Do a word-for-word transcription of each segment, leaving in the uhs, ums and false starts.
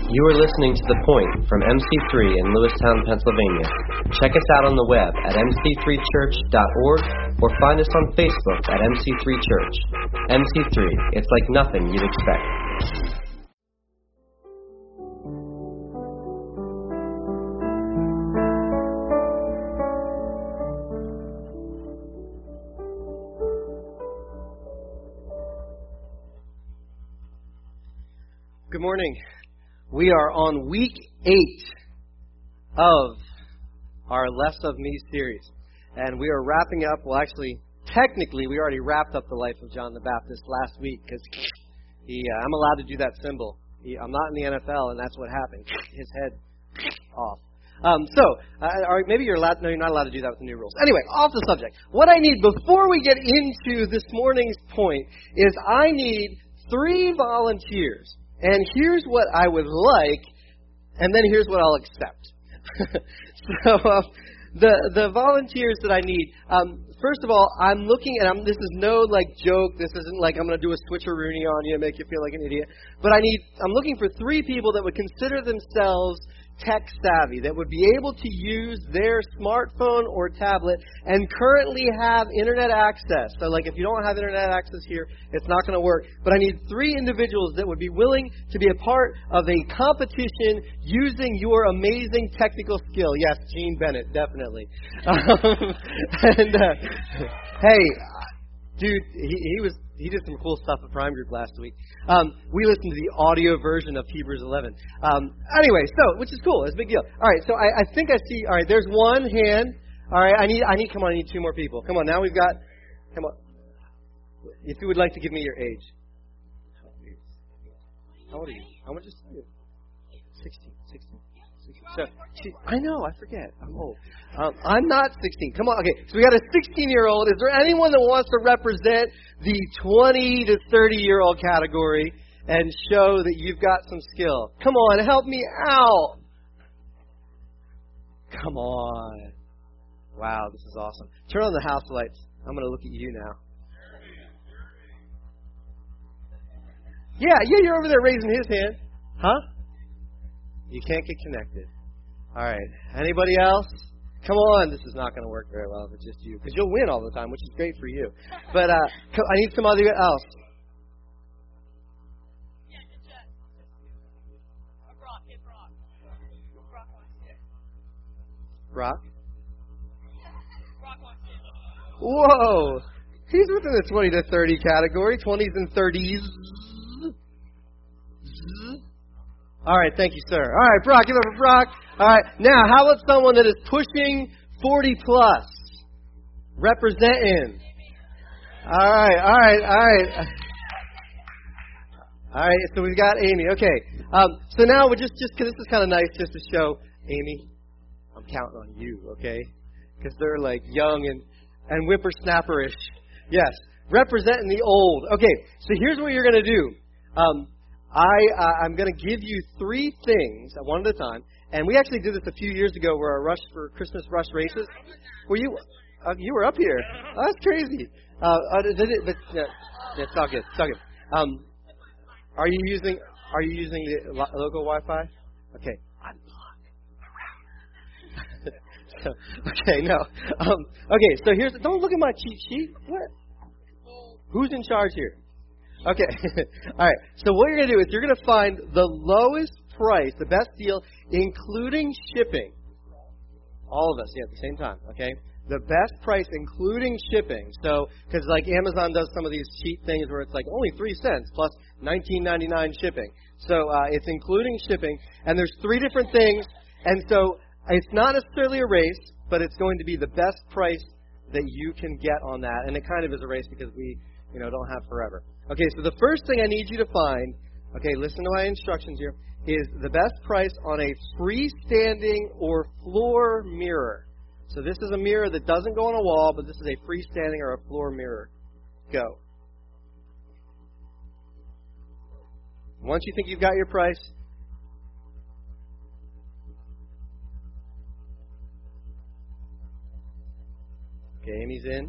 You are listening to The Point from M C three in Lewistown, Pennsylvania. Check us out on the web at m c three church dot org or find us on Facebook at M C three Church. M C three, it's like nothing you'd expect. Good morning. We are on week eight of our Less of Me series. And we are wrapping up, well actually, technically we already wrapped up the life of John the Baptist last week because he, uh, I'm allowed to do that symbol. He, I'm not in the N F L and that's what happened. His head off. Um, so, uh, or maybe you're allowed, no you're not allowed to do that with the new rules. Anyway, off the subject. What I need before we get into this morning's point is I need three volunteers. And here's what I would like, and then here's what I'll accept. so uh, the the volunteers that I need, um, first of all, I'm looking, and I'm, this is no like joke. This isn't like I'm going to do a switcheroony on you and make you feel like an idiot. But I need, I'm looking for three people that would consider themselves tech savvy, that would be able to use their smartphone or tablet and currently have internet access. So like if you don't have internet access here, it's not going to work. But I need three individuals that would be willing to be a part of a competition using your amazing technical skill. Yes, Gene Bennett, definitely. Um, and uh, hey, dude, he, he was he did some cool stuff at Prime Group last week. Um, we listened to the audio version of Hebrews eleven. Um, anyway, so which is cool. It's a big deal. All right, so I, I think I see. All right, there's one hand. All right, I need I need come on. I need two more people. Come on, now we've got. Come on. If you would like to give me your age. How old are you? How much is you? Sixteen. Sixteen. So, she, I know, I forget. I'm old. Um, I'm not sixteen. Come on. Okay, so we got a sixteen-year-old. Is there anyone that wants to represent the twenty to thirty-year-old category and show that you've got some skill? Come on, help me out. Come on. Wow, this is awesome. Turn on the house lights. I'm going to look at you now. Yeah, yeah, you're over there raising his hand. Huh? You can't get connected. All right. Anybody else? Come on. This is not going to work very well if it's just you, because you'll win all the time, which is great for you. But uh, I need somebody else. Brock? Whoa. He's within the twenty to thirty category, twenties and thirties. All right, thank you, sir. All right, Brock, give it up for Brock. All right, now, how about someone that is pushing forty plus? Representing. All right, all right, all right. All right, so we've got Amy. Okay, um, so now we're just, just because this is kind of nice just to show, Amy, I'm counting on you, okay? Because they're like young and, and whippersnapperish. Yes, representing the old. Okay, so here's what you're going to do. Um, I, uh, I'm going to give you three things at one at a time. And we actually did this a few years ago where our rush for Christmas rush races. Were you uh, you were up here. Oh, that's crazy. Uh, uh, did it, but, yeah, yeah, it's all good. It's all good. Um, are you using Are you using the lo- local Wi-Fi? Okay. so, okay, no. Um, okay, so here's. Don't look at my cheat sheet. What? Who's in charge here? Okay. All right. So what you're going to do is you're going to find the lowest price, the best deal, including shipping. All of us, yeah, at the same time, okay? The best price, including shipping. So, because like Amazon does some of these cheap things where it's like only three cents plus nineteen ninety-nine shipping. So uh, it's including shipping, and there's three different things. And so it's not necessarily a race, but it's going to be the best price that you can get on that. And it kind of is a race because we, you know, don't have forever. Okay, so the first thing I need you to find, okay, listen to my instructions here, is the best price on a freestanding or floor mirror. So this is a mirror that doesn't go on a wall, but this is a freestanding or a floor mirror. Go. Once you think you've got your price, okay, Amy's in.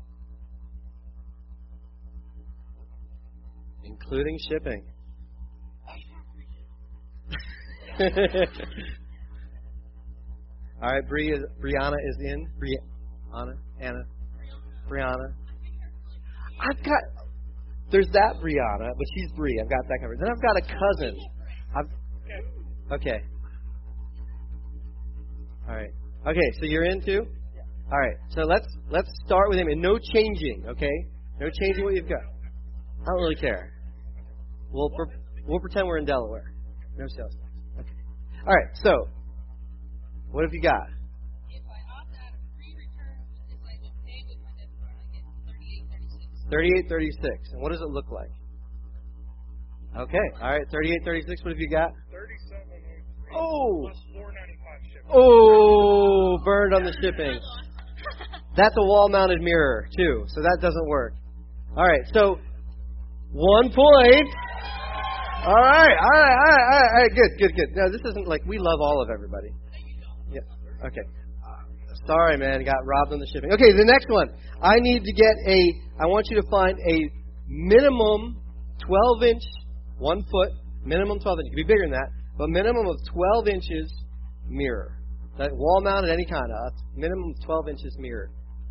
Including shipping. All right, Bri is, Brianna is in. Brianna, Anna, Brianna. I've got, there's that Brianna, but she's Bri. I've got that covered. Then I've got a cousin. I've, okay. All right. Okay, so you're in too? All right. So let's let's start with him. And no changing, okay? No changing what you've got. I don't really care. We'll pre- we'll pretend we're in Delaware. No sales tax. Okay. All right. So, what have you got? If I opt out of free returns, if I would pay with my debit card, I get thirty-eight thirty-six. thirty-eight thirty-six. And what does it look like? Okay. All right. thirty-eight thirty-six. What have you got? thirty-seven oh three. Oh. Plus four ninety-five shipping. Oh, burned on the shipping. That's a wall-mounted mirror too, so that doesn't work. All right. So, one point. All right, all right, all right, all right, all right, good, good, good. No, this isn't like we love all of everybody. Yeah, okay. Sorry, man, got robbed on the shipping. Okay, the next one. I need to get a, I want you to find a minimum twelve inch, one foot, minimum twelve inch. It could be bigger than that, but minimum of twelve inches mirror. That wall mounted, any kind of, minimum of twelve inches mirror.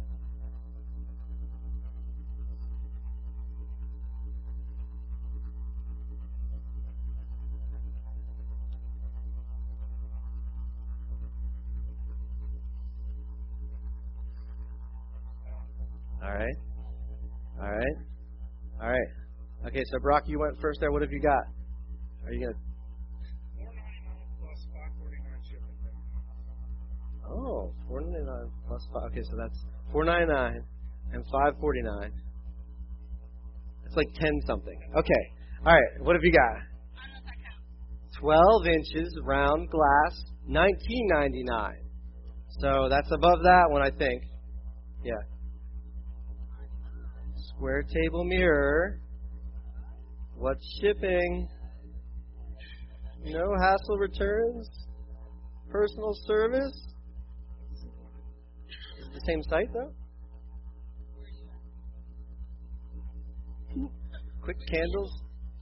All right. All right. All right. Okay, so Brock, you went first there. What have you got? Are you going to... four ninety-nine plus five forty-nine shipping. Oh, four ninety-nine plus five. Okay, so that's four ninety-nine and five forty-nine. It's like ten something. Okay. All right. What have you got? I don't know if that counts. twelve inches round glass, nineteen ninety-nine. So that's above that one, I think. Yeah. Square table mirror. What's shipping? No hassle returns. Personal service. Is it the same site though? Quick candles.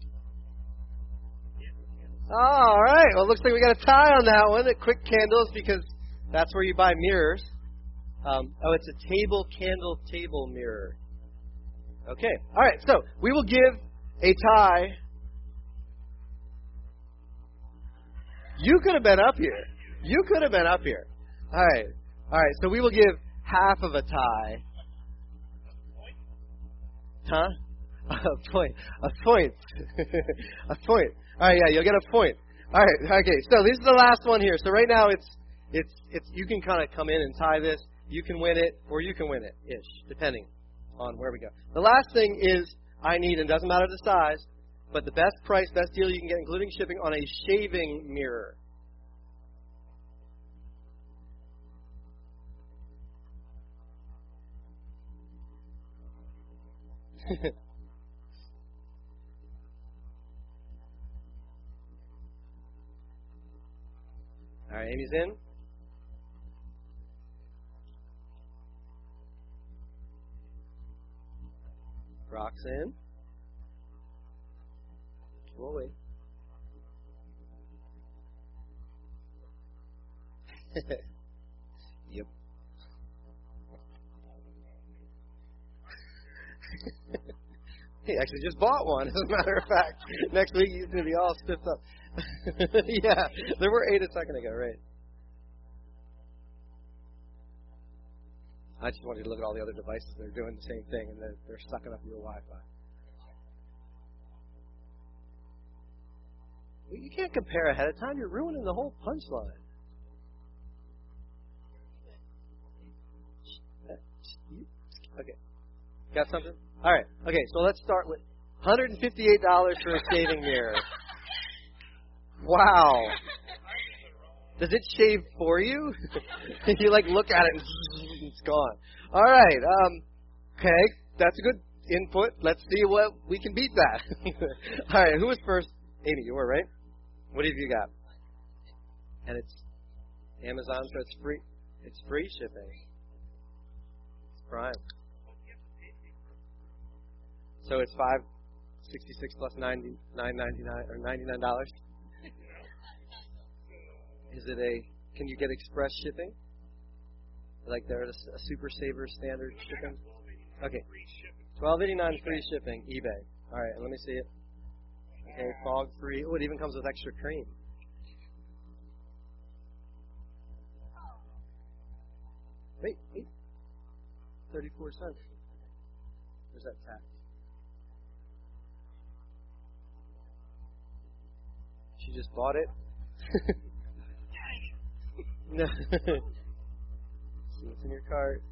All right. Well, it looks like we got a tie on that one. At Quick Candles, because that's where you buy mirrors. Um, oh, it's a table candle table mirror. Okay. All right. So we will give a tie. You could have been up here. You could have been up here. All right. All right. So we will give half of a tie. Huh? A point. A point. A point. All right. Yeah, you'll get a point. All right. Okay. So this is the last one here. So right now it's it's it's you can kind of come in and tie this. You can win it, or you can win it, ish, depending on where we go. The last thing is I need, and it doesn't matter the size, but the best price, best deal you can get, including shipping, on a shaving mirror. All right, Amy's in. Brock's in. We'll wait. Yep. He actually just bought one, as a matter of fact. Next week he's going to be all stiffed up. Yeah, there were eight a second ago, right? I just wanted to look at all the other devices. They're doing the same thing, and they're, they're sucking up your Wi-Fi. Well, you can't compare ahead of time. You're ruining the whole punchline. Okay. Got something? All right. Okay, so let's start with one hundred fifty-eight dollars for a shaving mirror. Wow. Does it shave for you? You like look at it and it's gone. All right. Um, okay, that's a good input. Let's see what we can beat that. All right. Who was first? Amy, you were, right? What have you got? And it's Amazon, so it's free. It's free shipping. It's Prime. So it's five sixty-six plus ninety nine ninety nine or ninety nine dollars. Is it a, can you get express shipping? Like they're a, a Super Saver standard shipping? Okay. twelve eighty-nine free shipping, eBay. All right, let me see it. Okay, fog free. Oh, it even comes with extra cream. Wait, wait. thirty-four cents. Where's that tax? She just bought it? No. See what's in your cart.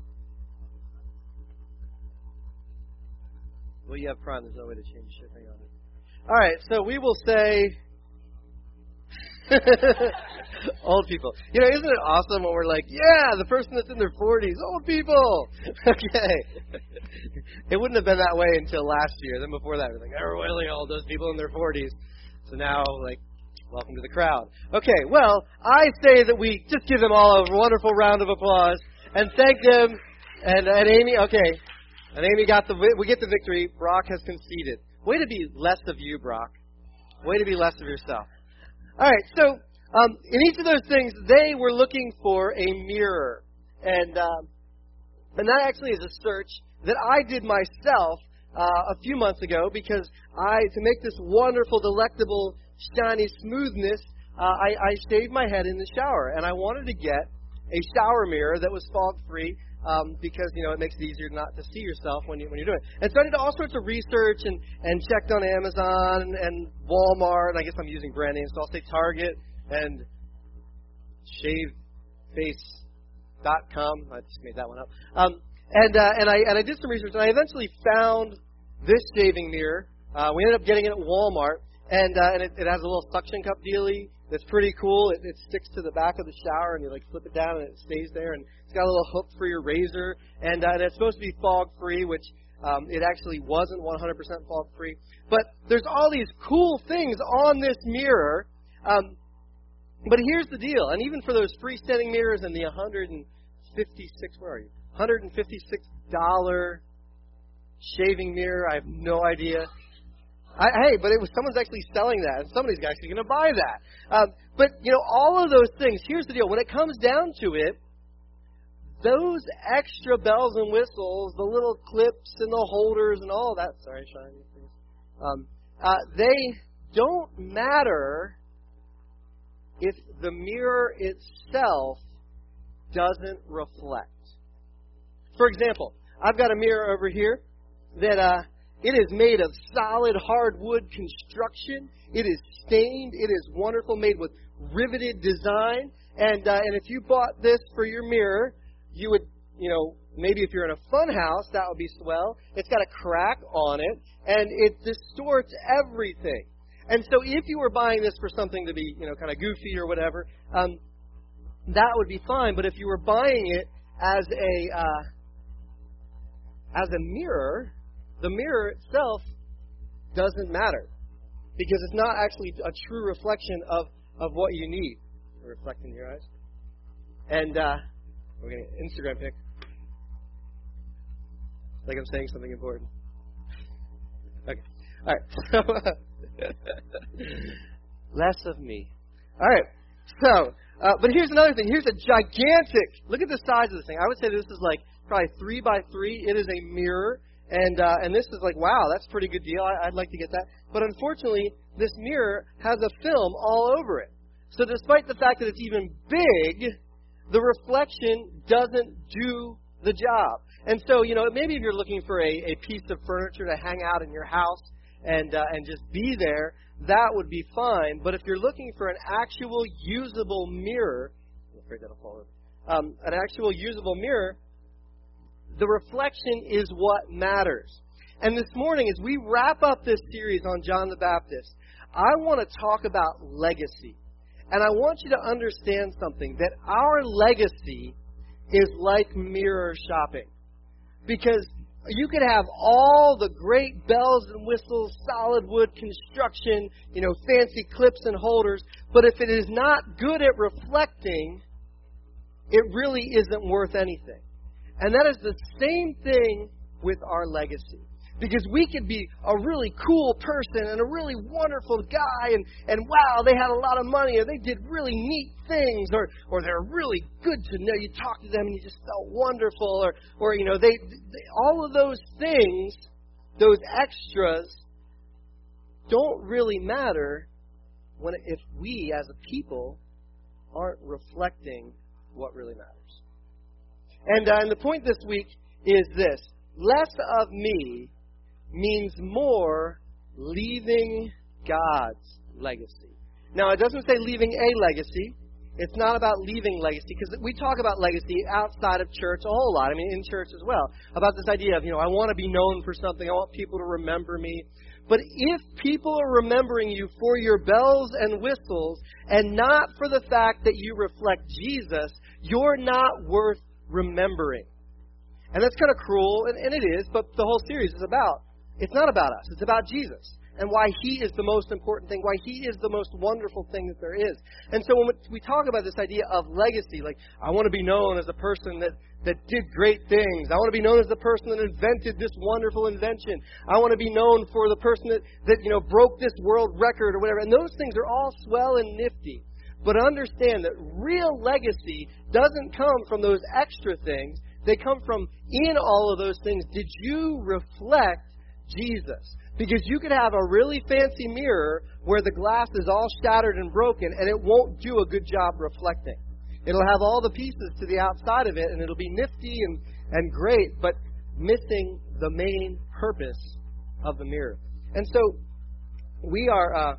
Well, you have Prime. There's no way to change shipping on it. All right, so we will say old people. You know, isn't it awesome when we're like, yeah, the person that's in their forties, old people. Okay. It wouldn't have been that way until last year. Then before that, we're like, they're really old, those people in their forties. So now, like, welcome to the crowd. Okay, well, I say that we just give them all a wonderful round of applause and thank them. And, and Amy, okay, and Amy got the, we get the victory. Brock has conceded. Way to be less of you, Brock. Way to be less of yourself. All right, so um, in each of those things, they were looking for a mirror. And, um, and that actually is a search that I did myself uh, a few months ago because I, to make this wonderful, delectable, shiny smoothness, uh, I, I shaved my head in the shower, and I wanted to get a shower mirror that was fog-free um, because, you know, it makes it easier not to see yourself when, you, when you're doing it. And so I did all sorts of research and, and checked on Amazon and, and Walmart, and I guess I'm using brand names, so I'll say Target and shaveface dot com. I just made that one up. Um, and, uh, and, I, and I did some research, and I eventually found this shaving mirror. Uh, we ended up getting it at Walmart. And uh, and it, it has a little suction cup dealie that's pretty cool. It, it sticks to the back of the shower, and you like flip it down, and it stays there. And it's got a little hook for your razor, and, uh, and it's supposed to be fog-free, which um, it actually wasn't one hundred percent fog-free. But there's all these cool things on this mirror. Um, but here's the deal, and even for those freestanding mirrors and the one hundred fifty-six, where are you? one hundred fifty-six dollars shaving mirror, I have no idea. I, hey, but it was someone's actually selling that, and somebody's actually going to buy that. Um, but, you know, all of those things, here's the deal. When it comes down to it, those extra bells and whistles, the little clips and the holders and all that, sorry, shiny things, um, uh, they don't matter if the mirror itself doesn't reflect. For example, I've got a mirror over here that... Uh, It is made of solid hardwood construction. It is stained. It is wonderful, made with riveted design. And uh, and if you bought this for your mirror, you would, you know, maybe if you're in a fun house, that would be swell. It's got a crack on it, and it distorts everything. And so if you were buying this for something to be, you know, kind of goofy or whatever, um, that would be fine. But if you were buying it as a uh, as a mirror, the mirror itself doesn't matter because it's not actually a true reflection of, of what you need. Reflect in your eyes. And uh, we're going to Instagram pic. Like I'm saying something important. Okay. All right. So, less of me. All right. So, uh, but here's another thing. Here's a gigantic, look at the size of this thing. I would say this is like probably three by three. It is a mirror. And uh, and this is like, wow, that's a pretty good deal. I, I'd like to get that. But unfortunately, this mirror has a film all over it. So despite the fact that it's even big, the reflection doesn't do the job. And so, you know, maybe if you're looking for a, a piece of furniture to hang out in your house and uh, and just be there, that would be fine. But if you're looking for an actual usable mirror, I'm afraid that'll fall over. Um, an actual usable mirror, the reflection is what matters. And this morning, as we wrap up this series on John the Baptist, I want to talk about legacy. And I want you to understand something, that our legacy is like mirror shopping. Because you could have all the great bells and whistles, solid wood construction, you know, fancy clips and holders, but if it is not good at reflecting, it really isn't worth anything. And that is the same thing with our legacy. Because we could be a really cool person and a really wonderful guy, and, and wow, they had a lot of money, or they did really neat things, or or they're really good to know. You talk to them and you just felt wonderful, or or you know, they, they all of those things, those extras, don't really matter when if we as a people aren't reflecting what really matters. And uh, and the point this week is this: less of me means more leaving God's legacy. Now, it doesn't say leaving a legacy. It's not about leaving legacy, because we talk about legacy outside of church a whole lot. I mean, in church as well. About this idea of, you know, I want to be known for something. I want people to remember me. But if people are remembering you for your bells and whistles and not for the fact that you reflect Jesus, you're not worth remembering. And that's kind of cruel, and, and it is, but the whole series is about. It's not about us. It's about Jesus and why He is the most important thing, why He is the most wonderful thing that there is. And so when we talk about this idea of legacy, like, I want to be known as a person that, that did great things. I want to be known as the person that invented this wonderful invention. I want to be known for the person that, that you know, broke this world record or whatever. And those things are all swell and nifty. But understand that real legacy doesn't come from those extra things. They come from, in all of those things, did you reflect Jesus? Because you could have a really fancy mirror where the glass is all shattered and broken, and it won't do a good job reflecting. It'll have all the pieces to the outside of it, and it'll be nifty and, and great, but missing the main purpose of the mirror. And so we are, uh,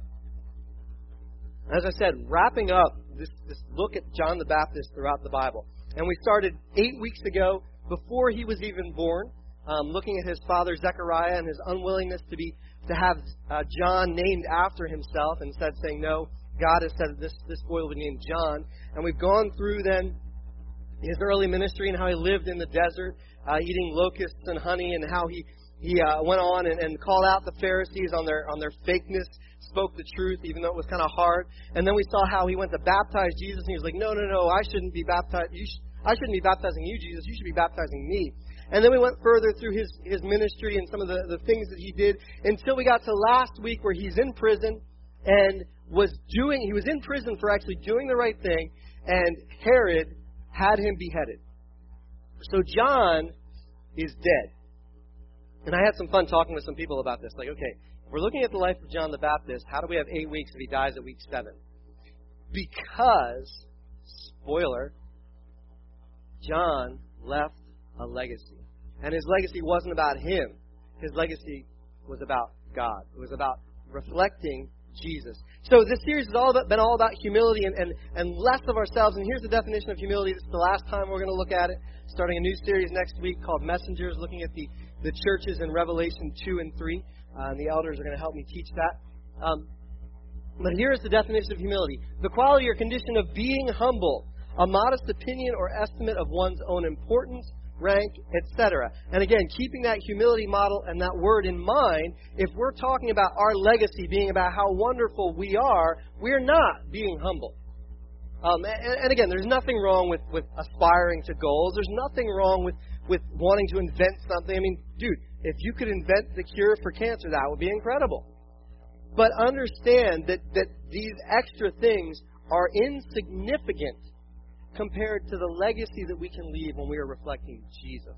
as I said, wrapping up this, this look at John the Baptist throughout the Bible. And we started eight weeks ago, before he was even born, um, looking at his father Zechariah and his unwillingness to be to have uh, John named after himself, and instead saying, no, God has said this, this boy will be named John. And we've gone through then his early ministry and how he lived in the desert, uh, eating locusts and honey, and how he, he uh, went on and, and called out the Pharisees on their on their fakeness, spoke the truth, even though it was kind of hard. And then we saw how he went to baptize Jesus, and he was like, no, no, no, I shouldn't be baptized. You sh- I shouldn't be baptizing you, Jesus. You should be baptizing me. And then we went further through his, his ministry and some of the, the things that he did until we got to last week where he's in prison and was doing, he was in prison for actually doing the right thing, and Herod had him beheaded. So John is dead. And I had some fun talking with some people about this. Like, okay, we're looking at the life of John the Baptist. How do we have eight weeks if he dies at week seven? Because, spoiler, John left a legacy. And his legacy wasn't about him. His legacy was about God. It was about reflecting Jesus. So this series has all about, been all about humility and, and, and less of ourselves. And here's the definition of humility. This is the last time we're going to look at it. Starting a new series next week called Messengers, looking at the, the churches in Revelation two and three. Uh, and the elders are going to help me teach that. Um, but here is the definition of humility. The quality or condition of being humble. A modest opinion or estimate of one's own importance, rank, et cetera. And again, keeping that humility model and that word in mind, if we're talking about our legacy being about how wonderful we are, we're not being humble. Um, and, and again, there's nothing wrong with, with aspiring to goals. There's nothing wrong with, with wanting to invent something. I mean, dude, if you could invent the cure for cancer, that would be incredible. But understand that, that these extra things are insignificant compared to the legacy that we can leave when we are reflecting Jesus.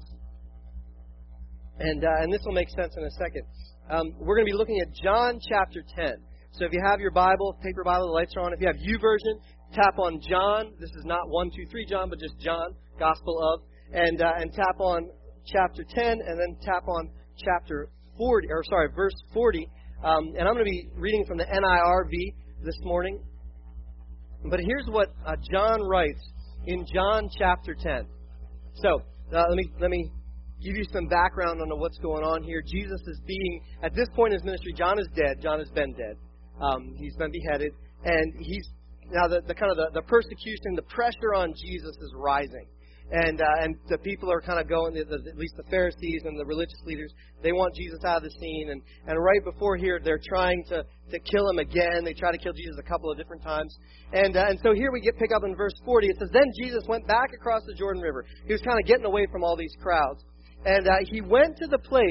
And uh, and this will make sense in a second. Um, we're going to be looking at John chapter ten. So if you have your Bible, paper Bible, the lights are on. If you have YouVersion, tap on John. This is not one, two, three John, but just John, Gospel of. And uh, and tap on chapter ten, and then tap on chapter forty, or sorry, verse forty. Um, and I'm going to be reading from the N I R V this morning. But here's what uh, John writes in John chapter ten. So, uh, let me let me give you some background on what's going on here. Jesus is being, at this point in his ministry, John is dead. John has been dead. Um, he's been beheaded. And he's, now the, the kind of the, the persecution, the pressure on Jesus is rising. And uh, and the people are kind of going, the, the, at least the Pharisees and the religious leaders, they want Jesus out of the scene. And, and right before here, they're trying to, to kill him again. They try to kill Jesus a couple of different times. And uh, and so here we get pick up in verse forty. It says, then Jesus went back across the Jordan River. He was kind of getting away from all these crowds. And uh, he went to the place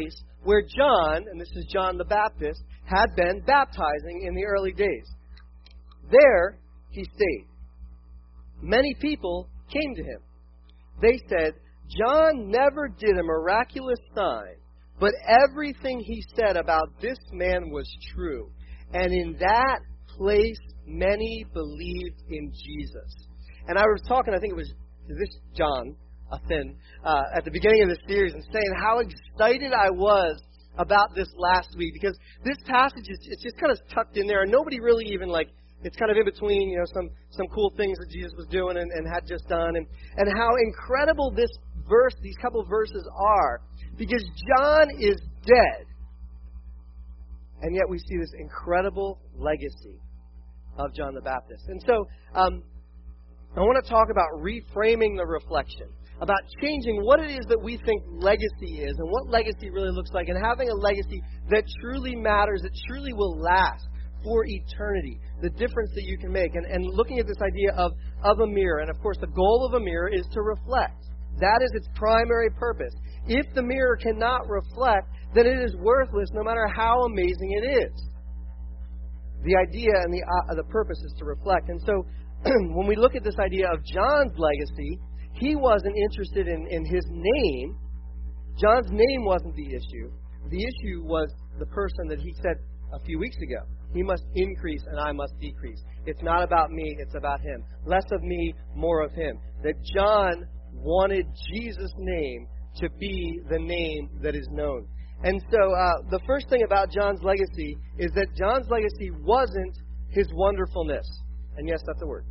where John, and this is John the Baptist, had been baptizing in the early days. There he stayed. Many people came to him. They said, John never did a miraculous sign, but everything he said about this man was true. And in that place, many believed in Jesus. And I was talking, I think it was to this John, a thin, uh, at the beginning of the series, and saying how excited I was about this last week, because this passage is it's just kind of tucked in there, and nobody really even like. It's kind of in between, you know, some, some cool things that Jesus was doing and, and had just done, and, and how incredible this verse, these couple of verses are, because John is dead, and yet we see this incredible legacy of John the Baptist. And so um, I want to talk about reframing the reflection, about changing what it is that we think legacy is and what legacy really looks like, and having a legacy that truly matters, that truly will last for eternity, the difference that you can make. And, and looking at this idea of, of a mirror, and of course the goal of a mirror is to reflect. That is its primary purpose. If the mirror cannot reflect, then it is worthless no matter how amazing it is. The idea and the, uh, the purpose is to reflect. And so when we look at this idea of John's legacy, he wasn't interested in, in his name. John's name wasn't the issue. The issue was the person that he said a few weeks ago. He must increase and I must decrease. It's not about me, it's about him. Less of me, more of him. That John wanted Jesus' name to be the name that is known. And so uh, the first thing about John's legacy is that John's legacy wasn't his wonderfulness. And yes, that's a word.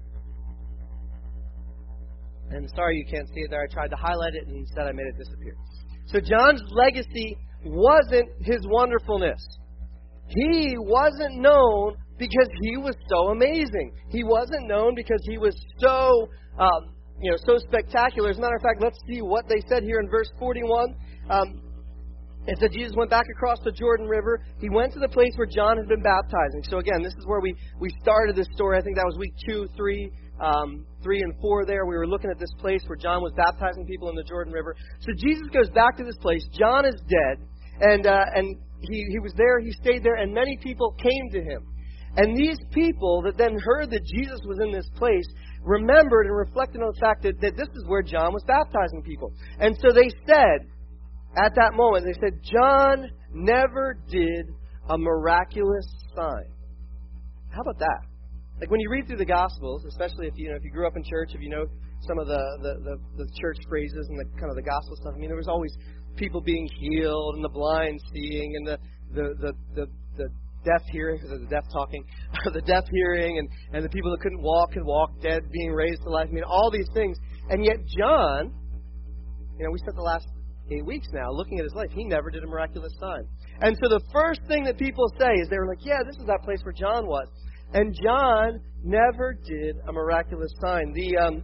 And sorry you can't see it there. I tried to highlight it and instead I made it disappear. So John's legacy wasn't his wonderfulness. He wasn't known because he was so amazing. He wasn't known because he was so, um, you know, so spectacular. As a matter of fact, let's see what they said here in verse forty-one. Um, it said Jesus went back across the Jordan River. He went to the place where John had been baptizing. So again, this is where we, we started this story. I think that was week two, three, um, three and four there. We were looking at this place where John was baptizing people in the Jordan River. So Jesus goes back to this place. John is dead, and uh, and He, he was there, he stayed there, and many people came to him. And these people that then heard that Jesus was in this place remembered and reflected on the fact that, that this is where John was baptizing people. And so they said, at that moment, they said, John never did a miraculous sign. How about that? Like when you read through the Gospels, especially if you know if you grew up in church, if you know some of the, the, the, the church phrases and the kind of the gospel stuff, I mean, there was always people being healed and the blind seeing and the the the, the, the deaf hearing, because of the deaf talking, the deaf hearing and, and the people that couldn't walk could walk, dead being raised to life. I mean, all these things. And yet John, you know, we spent the last eight weeks now looking at his life. He never did a miraculous sign. And so the first thing that people say is they were like, yeah, this is that place where John was. And John never did a miraculous sign. The um,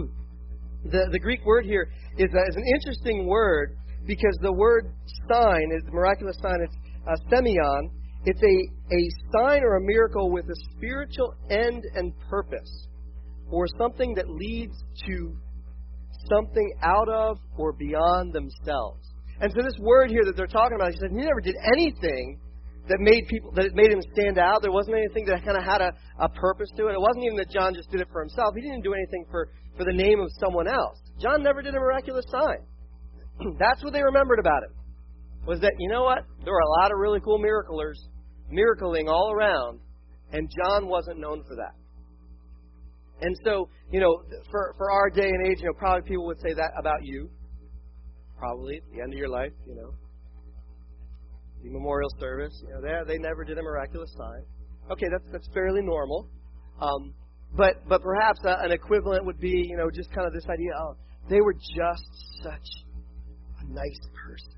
the, the Greek word here is, uh, is an interesting word, because the word sign is the miraculous sign. It's uh, semeion. It's a, a sign or a miracle with a spiritual end and purpose, or something that leads to something out of or beyond themselves. And so this word here that they're talking about, he said he never did anything that made people that made him stand out. There wasn't anything that kind of had a, a purpose to it. It wasn't even that John just did it for himself. He didn't do anything for, for the name of someone else. John never did a miraculous sign. That's what they remembered about him, was that, you know what? There were a lot of really cool miraclers, miracling all around, and John wasn't known for that. And so, you know, for, for our day and age, you know, probably people would say that about you. Probably at the end of your life, you know. The memorial service, you know, they, they never did a miraculous sign. Okay, that's that's fairly normal. Um, but but perhaps uh, an equivalent would be, you know, just kind of this idea, oh, they were just such a nice person.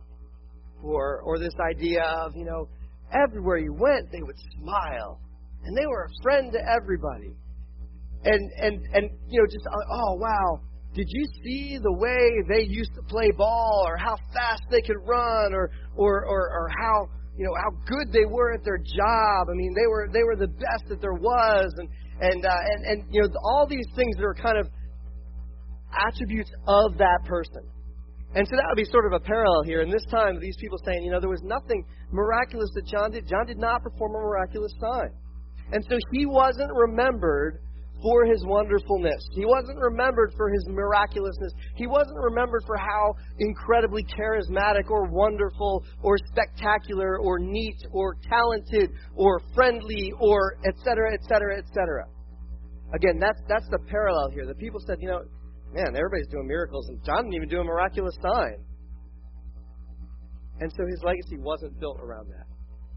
Or or this idea of, you know, everywhere you went, they would smile. And they were a friend to everybody. And, and, and you know, just, oh, wow, did you see the way they used to play ball, or how fast they could run, or or, or, or how, you know, how good they were at their job? I mean, they were they were the best that there was. And, and, uh, and, and you know, all these things that are kind of attributes of that person. And so that would be sort of a parallel here. And this time, these people saying, you know, there was nothing miraculous that John did. John did not perform a miraculous sign. And so he wasn't remembered for his wonderfulness. He wasn't remembered for his miraculousness. He wasn't remembered for how incredibly charismatic or wonderful or spectacular or neat or talented or friendly or et cetera, et cetera, et cetera. Again, that's, that's the parallel here. The people said, you know, man, everybody's doing miracles, and John didn't even do a miraculous sign. And so his legacy wasn't built around that.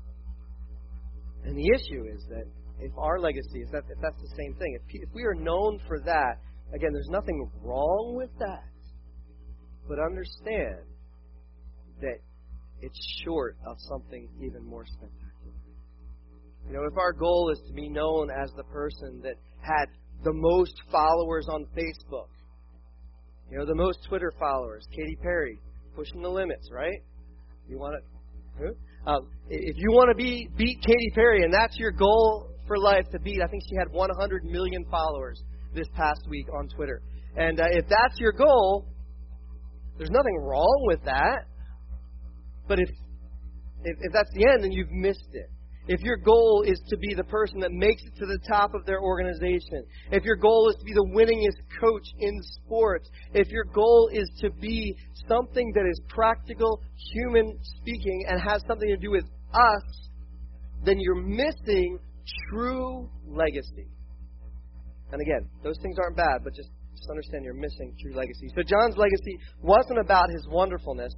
And the issue is that if our legacy is that, if that's the same thing, if, if we are known for that, again, there's nothing wrong with that. But understand that it's short of something even more spectacular. You know, if our goal is to be known as the person that had the most followers on Facebook, you know, the most Twitter followers, Katy Perry, pushing the limits, right? You want to, huh? um, if you want to be beat Katy Perry, and that's your goal for life to beat, I think she had one hundred million followers this past week on Twitter. And uh, if that's your goal, there's nothing wrong with that. But if, if if that's the end, then you've missed it. If your goal is to be the person that makes it to the top of their organization, if your goal is to be the winningest coach in sports, if your goal is to be something that is practical, human speaking, and has something to do with us, then you're missing true legacy. And again, those things aren't bad, but just, just understand you're missing true legacy. So John's legacy wasn't about his wonderfulness.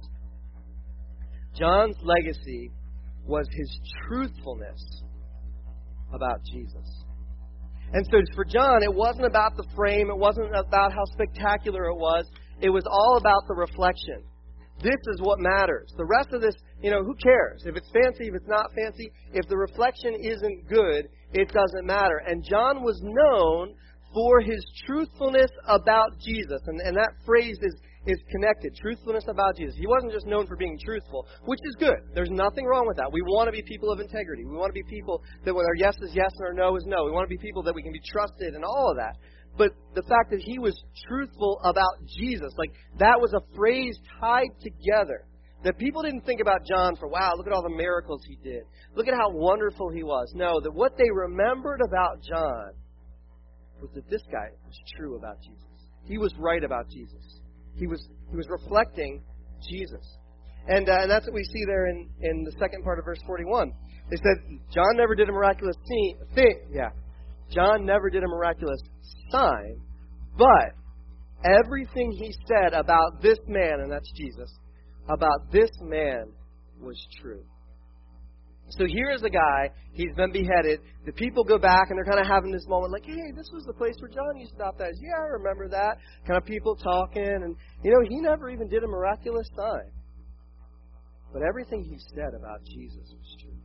John's legacy was his truthfulness about Jesus. And so for John, it wasn't about the frame. It wasn't about how spectacular it was. It was all about the reflection. This is what matters. The rest of this, you know, who cares? If it's fancy, if it's not fancy, if the reflection isn't good, it doesn't matter. And John was known for his truthfulness about Jesus. And, and that phrase is, is connected. Truthfulness about Jesus. He wasn't just known for being truthful, which is good. There's nothing wrong with that. We want to be people of integrity. We want to be people that when our yes is yes and our no is no. We want to be people that we can be trusted and all of that. But the fact that he was truthful about Jesus, like that was a phrase tied together. That people didn't think about John for, wow, look at all the miracles he did. Look at how wonderful he was. No, that what they remembered about John was that this guy was true about Jesus. He was right about Jesus. He was he was reflecting Jesus. And, uh, and that's what we see there in, in the second part of verse forty-one. They said, John never did a miraculous thing. Yeah. John never did a miraculous sign, but everything he said about this man, and that's Jesus, about this man was true. So here is a guy, he's been beheaded. The people go back and they're kind of having this moment like, hey, this was the place where John used to baptize. Yeah, I remember that. Kind of people talking. And, you know, he never even did a miraculous sign. But everything he said about Jesus was true.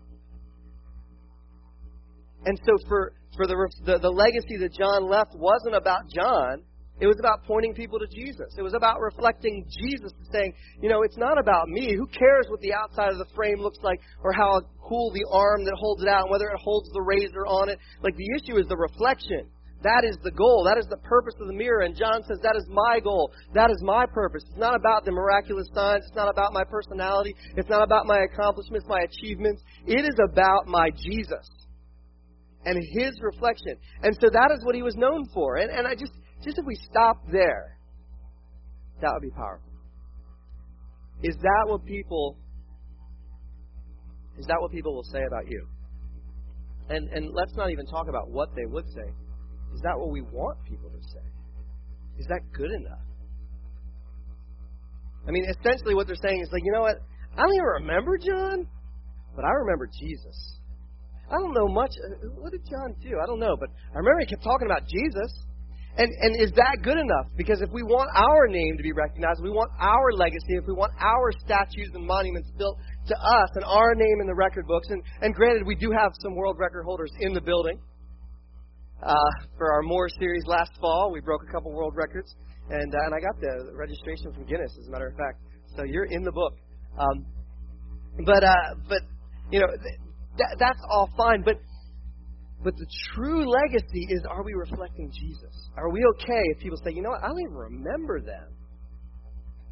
And so for, for the, the the legacy that John left wasn't about John. It was about pointing people to Jesus. It was about reflecting Jesus and saying, you know, it's not about me. Who cares what the outside of the frame looks like or how cool the arm that holds it out and whether it holds the razor on it. Like the issue is the reflection. That is the goal. That is the purpose of the mirror. And John says, that is my goal. That is my purpose. It's not about the miraculous signs. It's not about my personality. It's not about my accomplishments, my achievements. It is about my Jesus and his reflection. And so that is what he was known for. And, and I just, just if we stop there, that would be powerful. Is that what people, is that what people will say about you? And, and let's not even talk about what they would say. Is that what we want people to say? Is that good enough? I mean, essentially what they're saying is like, you know what? I don't even remember John, but I remember Jesus. I don't know much. What did John do? I don't know, but I remember he kept talking about Jesus. And and is that good enough? Because if we want our name to be recognized, if we want our legacy, if we want our statues and monuments built to us and our name in the record books, and, and granted, we do have some world record holders in the building. Uh, for our More series last fall, we broke a couple world records, and uh, and I got the registration from Guinness, as a matter of fact. So you're in the book. Um, but uh, but you know th- that's all fine. But but the true legacy is: are we reflecting Jesus? Are we okay if people say, you know what, I don't even remember them,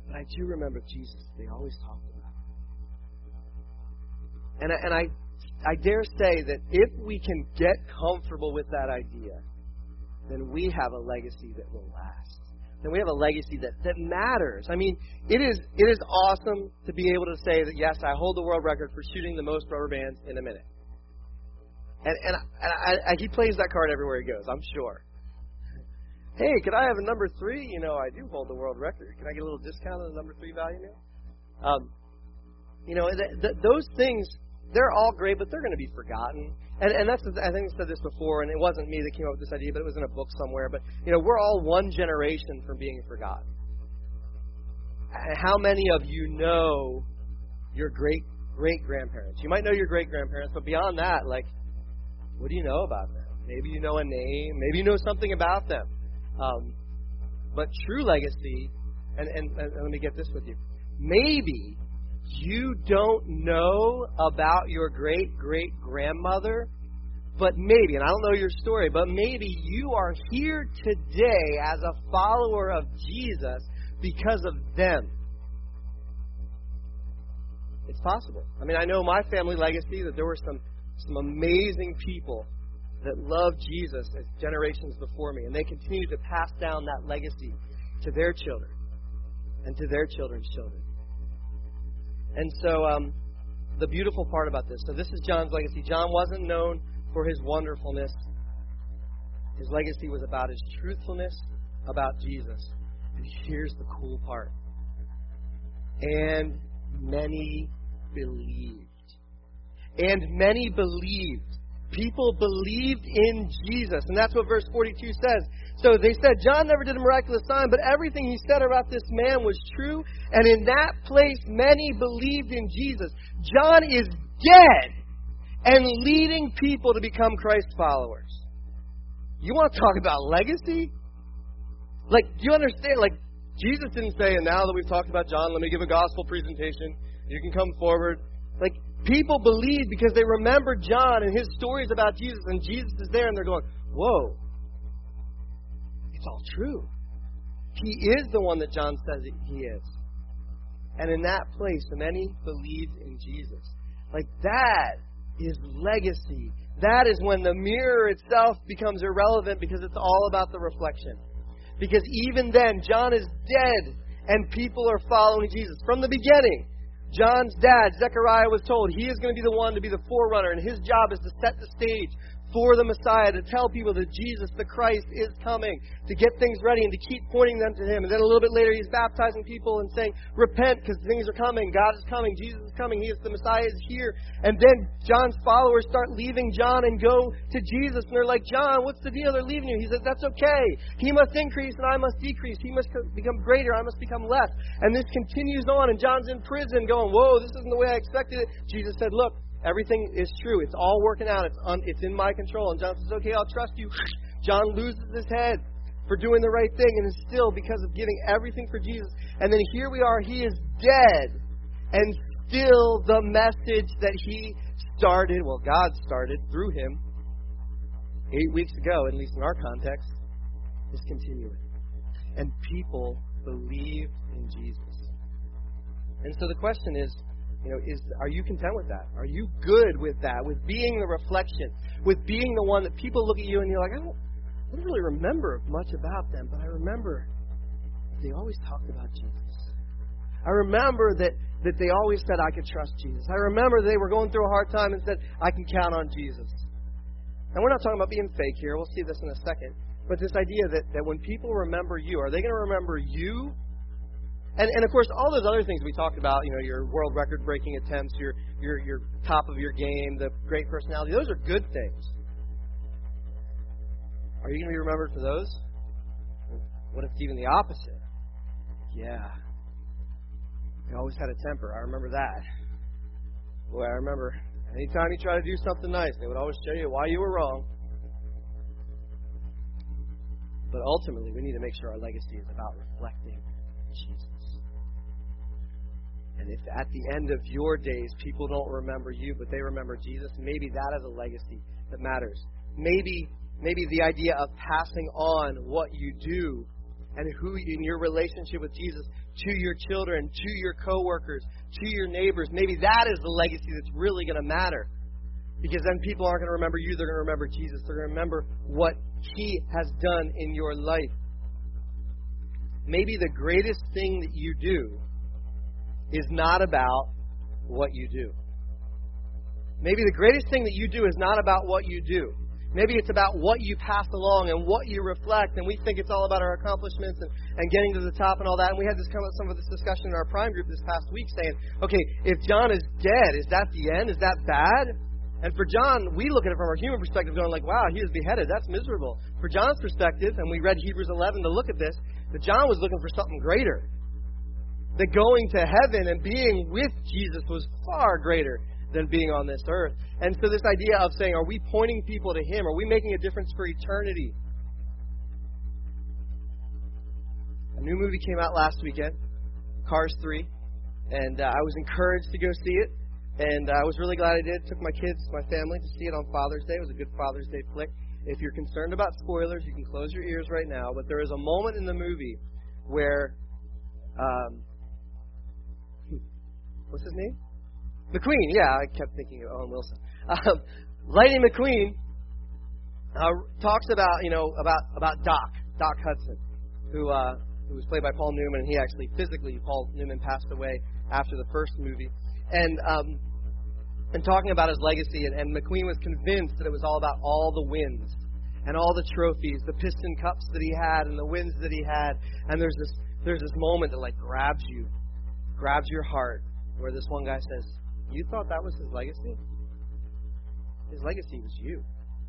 But I do remember Jesus. They always talked about. And I, and I, I dare say that if we can get comfortable with that idea, then we have a legacy that will last. Then we have a legacy that, that matters. I mean, it is it is awesome to be able to say that, yes, I hold the world record for shooting the most rubber bands in a minute. And, and, I, and I, I, he plays that card everywhere he goes, I'm sure. Hey, could I have a number three? You know, I do hold the world record. Can I get a little discount on the number three value now? Um, you know, th- th- those things, they're all great, but they're going to be forgotten. And, and that's, I think I said this before, and it wasn't me that came up with this idea, but it was in a book somewhere. But, you know, we're all one generation from being forgotten. And how many of you know your great, great-grandparents? You might know your great-grandparents, but beyond that, like, what do you know about them? Maybe you know a name. Maybe you know something about them. Um, but true legacy, and, and, and let me get this with you. Maybe you don't know about your great-great-grandmother, but maybe, and I don't know your story, but maybe you are here today as a follower of Jesus because of them. It's possible. I mean, I know my family legacy that there were some, some amazing people that loved Jesus as generations before me, and they continue to pass down that legacy to their children and to their children's children. And so um, the beautiful part about this, so this is John's legacy. John wasn't known for his wonderfulness. His legacy was about his truthfulness about Jesus. And here's the cool part. And many believed. And many believed. People believed in Jesus. And that's what verse forty-two says. So they said, John never did a miraculous sign, but everything he said about this man was true. And in that place, many believed in Jesus. John is dead and leading people to become Christ followers. You want to talk about legacy? Like, do you understand? Like, Jesus didn't say, and now that we've talked about John, let me give a gospel presentation. You can come forward. Like, people believe because they remember John and his stories about Jesus, and Jesus is there, and they're going, whoa, it's all true. He is the one that John says he is. And in that place, many believed in Jesus. Like, that is legacy. That is when the mirror itself becomes irrelevant because it's all about the reflection. Because even then, John is dead, and people are following Jesus. From the beginning, John's dad, Zechariah, was told he is going to be the one to be the forerunner, and his job is to set the stage for the Messiah, to tell people that Jesus, the Christ, is coming, to get things ready and to keep pointing them to Him. And then a little bit later, he's baptizing people and saying, repent, because things are coming. God is coming. Jesus is coming. He is the Messiah is here. And then John's followers start leaving John and go to Jesus. And they're like, John, what's the deal? They're leaving you. He says, that's okay. He must increase and I must decrease. He must become greater. I must become less. And this continues on. And John's in prison going, whoa, this isn't the way I expected it. Jesus said, look, everything is true. It's all working out. It's un, it's in my control. And John says, okay, I'll trust you. John loses his head for doing the right thing, and it's still because of giving everything for Jesus. And then here we are. He is dead, and still the message that he started, well, God started through him eight weeks ago, at least in our context, is continuing. And people believed in Jesus. And so the question is, You know, is are you content with that? Are you good with that? With being the reflection, with being the one that people look at you and you're like, I don't, I don't really remember much about them, but I remember they always talked about Jesus. I remember that, that they always said I could trust Jesus. I remember they were going through a hard time and said, I can count on Jesus. And we're not talking about being fake here. We'll see this in a second. But this idea that, that when people remember you, are they going to remember you? And, and of course, all those other things we talked about, you know, your world record-breaking attempts, your, your, your top of your game, the great personality, those are good things. Are you going to be remembered for those? What if it's even the opposite? Yeah. I always had a temper. I remember that. Boy, I remember anytime you try to do something nice, they would always show you why you were wrong. But ultimately, we need to make sure our legacy is about reflecting Jesus. And if at the end of your days, people don't remember you, but they remember Jesus, maybe that is a legacy that matters. Maybe, maybe the idea of passing on what you do and who in your relationship with Jesus to your children, to your coworkers, to your neighbors. Maybe that is the legacy that's really going to matter. Because then people aren't going to remember you, they're going to remember Jesus. They're going to remember what He has done in your life. Maybe the greatest thing that you do is not about what you do. Maybe the greatest thing that you do is not about what you do. Maybe it's about what you pass along and what you reflect, and we think it's all about our accomplishments and, and getting to the top and all that. And we had this come up some of this discussion in our Prime group this past week saying, okay, if John is dead, is that the end? Is that bad? And for John, we look at it from our human perspective going like, wow, he was beheaded. That's miserable. For John's perspective, and we read Hebrews eleven to look at this, that John was looking for something greater. That going to heaven and being with Jesus was far greater than being on this earth. And so this idea of saying, are we pointing people to Him? Are we making a difference for eternity? A new movie came out last weekend, Cars three, and uh, I was encouraged to go see it, and uh, I was really glad I did. Took my kids, my family, to see it on Father's Day. It was a good Father's Day flick. If you're concerned about spoilers, you can close your ears right now, but there is a moment in the movie where, um, what's his name? McQueen, yeah, I kept thinking of Owen Wilson. Um, Lightning McQueen uh, talks about, you know, about, about Doc, Doc Hudson, who uh, who was played by Paul Newman, and he actually physically, Paul Newman passed away after the first movie, and um, and talking about his legacy, and, and McQueen was convinced that it was all about all the wins and all the trophies, the piston cups that he had and the wins that he had, and there's this there's this moment that like grabs you, grabs your heart, where this one guy says, you thought that was his legacy? His legacy was you.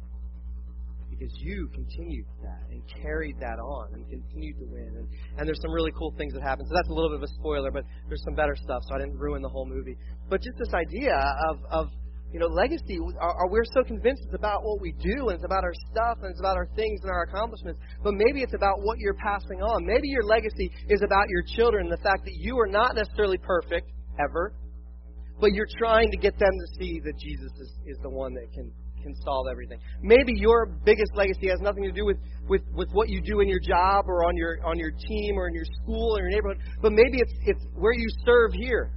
Because you continued that and carried that on and continued to win. And, and there's some really cool things that happen. So that's a little bit of a spoiler, but there's some better stuff, so I didn't ruin the whole movie. But just this idea of, of you know, legacy, are, are we're so convinced it's about what we do, and it's about our stuff, and it's about our things and our accomplishments. But maybe it's about what you're passing on. Maybe your legacy is about your children, and the fact that you are not necessarily perfect, ever, but you're trying to get them to see that Jesus is, is the one that can, can solve everything. Maybe your biggest legacy has nothing to do with, with, with what you do in your job or on your on your team or in your school or your neighborhood, but maybe it's it's where you serve here.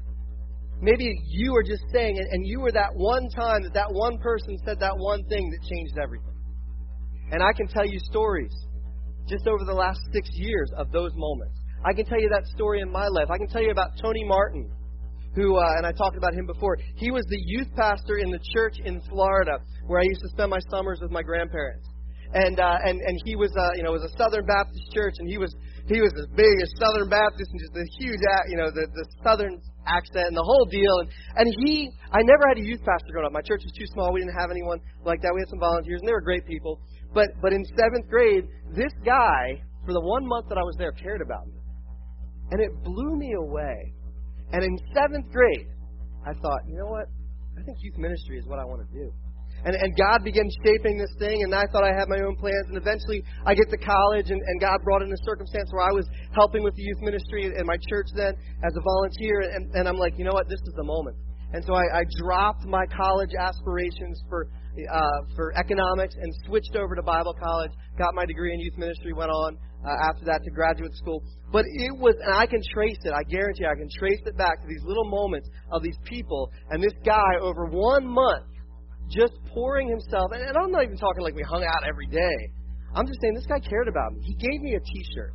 Maybe you are just saying, and, and you were that one time that that one person said that one thing that changed everything. And I can tell you stories just over the last six years of those moments. I can tell you that story in my life. I can tell you about Tony Martin, who, uh, and I talked about him before. He was the youth pastor in the church in Florida, where I used to spend my summers with my grandparents. And uh, and and he was, uh, you know, it was a Southern Baptist church, and he was he was as big as Southern Baptist, and just a huge, you know, the the Southern accent and the whole deal. And and he, I never had a youth pastor growing up. My church was too small. We didn't have anyone like that. We had some volunteers, and they were great people. But but in seventh grade, this guy, for the one month that I was there, cared about me, and it blew me away. And in seventh grade, I thought, you know what? I think youth ministry is what I want to do. And and God began shaping this thing, and I thought I had my own plans. And eventually, I get to college, and, and God brought in a circumstance where I was helping with the youth ministry in my church then as a volunteer. And, and I'm like, you know what? This is the moment. And so I, I dropped my college aspirations for uh, for economics and switched over to Bible college, got my degree in youth ministry, went on uh, after that to graduate school. But it was, and I can trace it, I guarantee I can trace it back to these little moments of these people and this guy over one month just pouring himself, and, and I'm not even talking like we hung out every day. I'm just saying this guy cared about me. He gave me a t-shirt.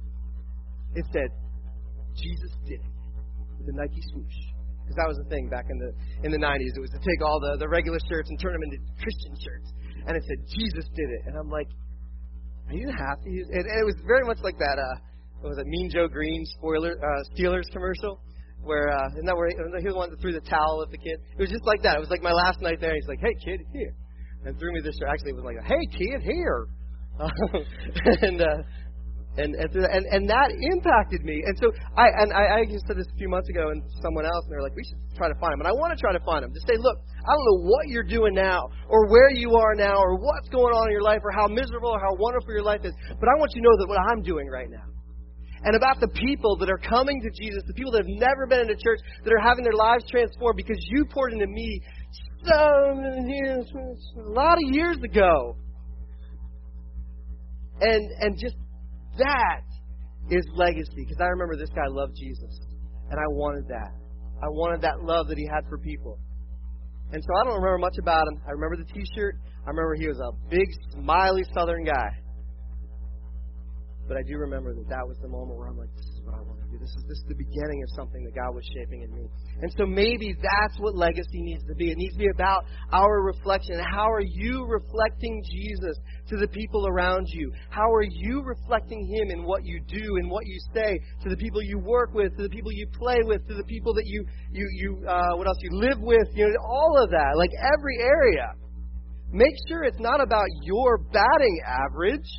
It said, Jesus did it, with a Nike swoosh. Because that was the thing back in the in the nineties. It was to take all the, the regular shirts and turn them into Christian shirts. And it said, Jesus did it. And I'm like, are you happy? And, and it was very much like that, uh, what was it, Mean Joe Green spoiler, uh, Steelers commercial? Where, uh, isn't that where he, he was the one that threw the towel at the kid? It was just like that. It was like my last night there. He's like, hey, kid, here. And threw me this shirt. Actually, it was like, hey, kid, here. and, uh, And and, and and that impacted me. And so I and I, I just said this a few months ago, and someone else, and they're like, we should try to find him. And I want to try to find him. To say, look, I don't know what you're doing now, or where you are now, or what's going on in your life, or how miserable or how wonderful your life is. But I want you to know that what I'm doing right now. And about the people that are coming to Jesus, the people that have never been into church, that are having their lives transformed because you poured into me so years, a lot of years ago. And and just that is legacy. Because I remember this guy loved Jesus. And I wanted that. I wanted that love that he had for people. And so I don't remember much about him. I remember the t-shirt. I remember he was a big, smiley Southern guy. But I do remember that that was the moment where I'm like, this is what I want to do. This is, this is the beginning of something that God was shaping in me. And so maybe that's what legacy needs to be. It needs to be about our reflection. How are you reflecting Jesus to the people around you? How are you reflecting Him in what you do and what you say to the people you work with, to the people you play with, to the people that you, you, you uh, what else, you live with, you know, all of that, like every area. Make sure it's not about your batting average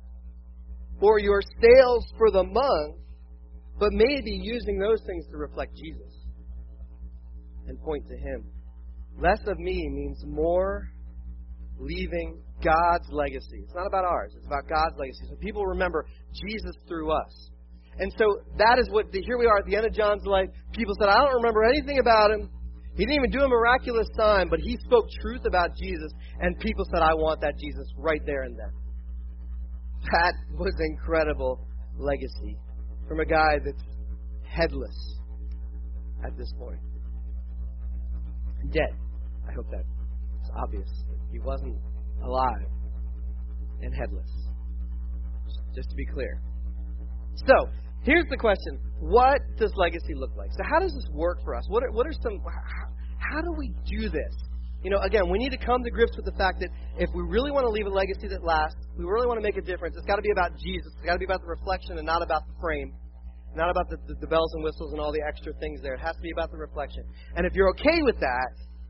or your sales for the month, but maybe using those things to reflect Jesus and point to Him. Less of me means more leaving God's legacy. It's not about ours. It's about God's legacy. So people remember Jesus through us. And so that is what, here we are at the end of John's life. People said, I don't remember anything about him. He didn't even do a miraculous sign, but he spoke truth about Jesus. And people said, I want that Jesus right there and then. That was incredible legacy from a guy that's headless at this point. Dead. I hope that's obvious. He wasn't alive and headless. Just to be clear. So, here's the question. What does legacy look like? So how does this work for us? What are, what are some... How, how do we do this? You know, again, we need to come to grips with the fact that if we really want to leave a legacy that lasts, we really want to make a difference, it's got to be about Jesus. It's got to be about the reflection and not about the frame. Not about the, the, the bells and whistles and all the extra things there. It has to be about the reflection. And if you're okay with that,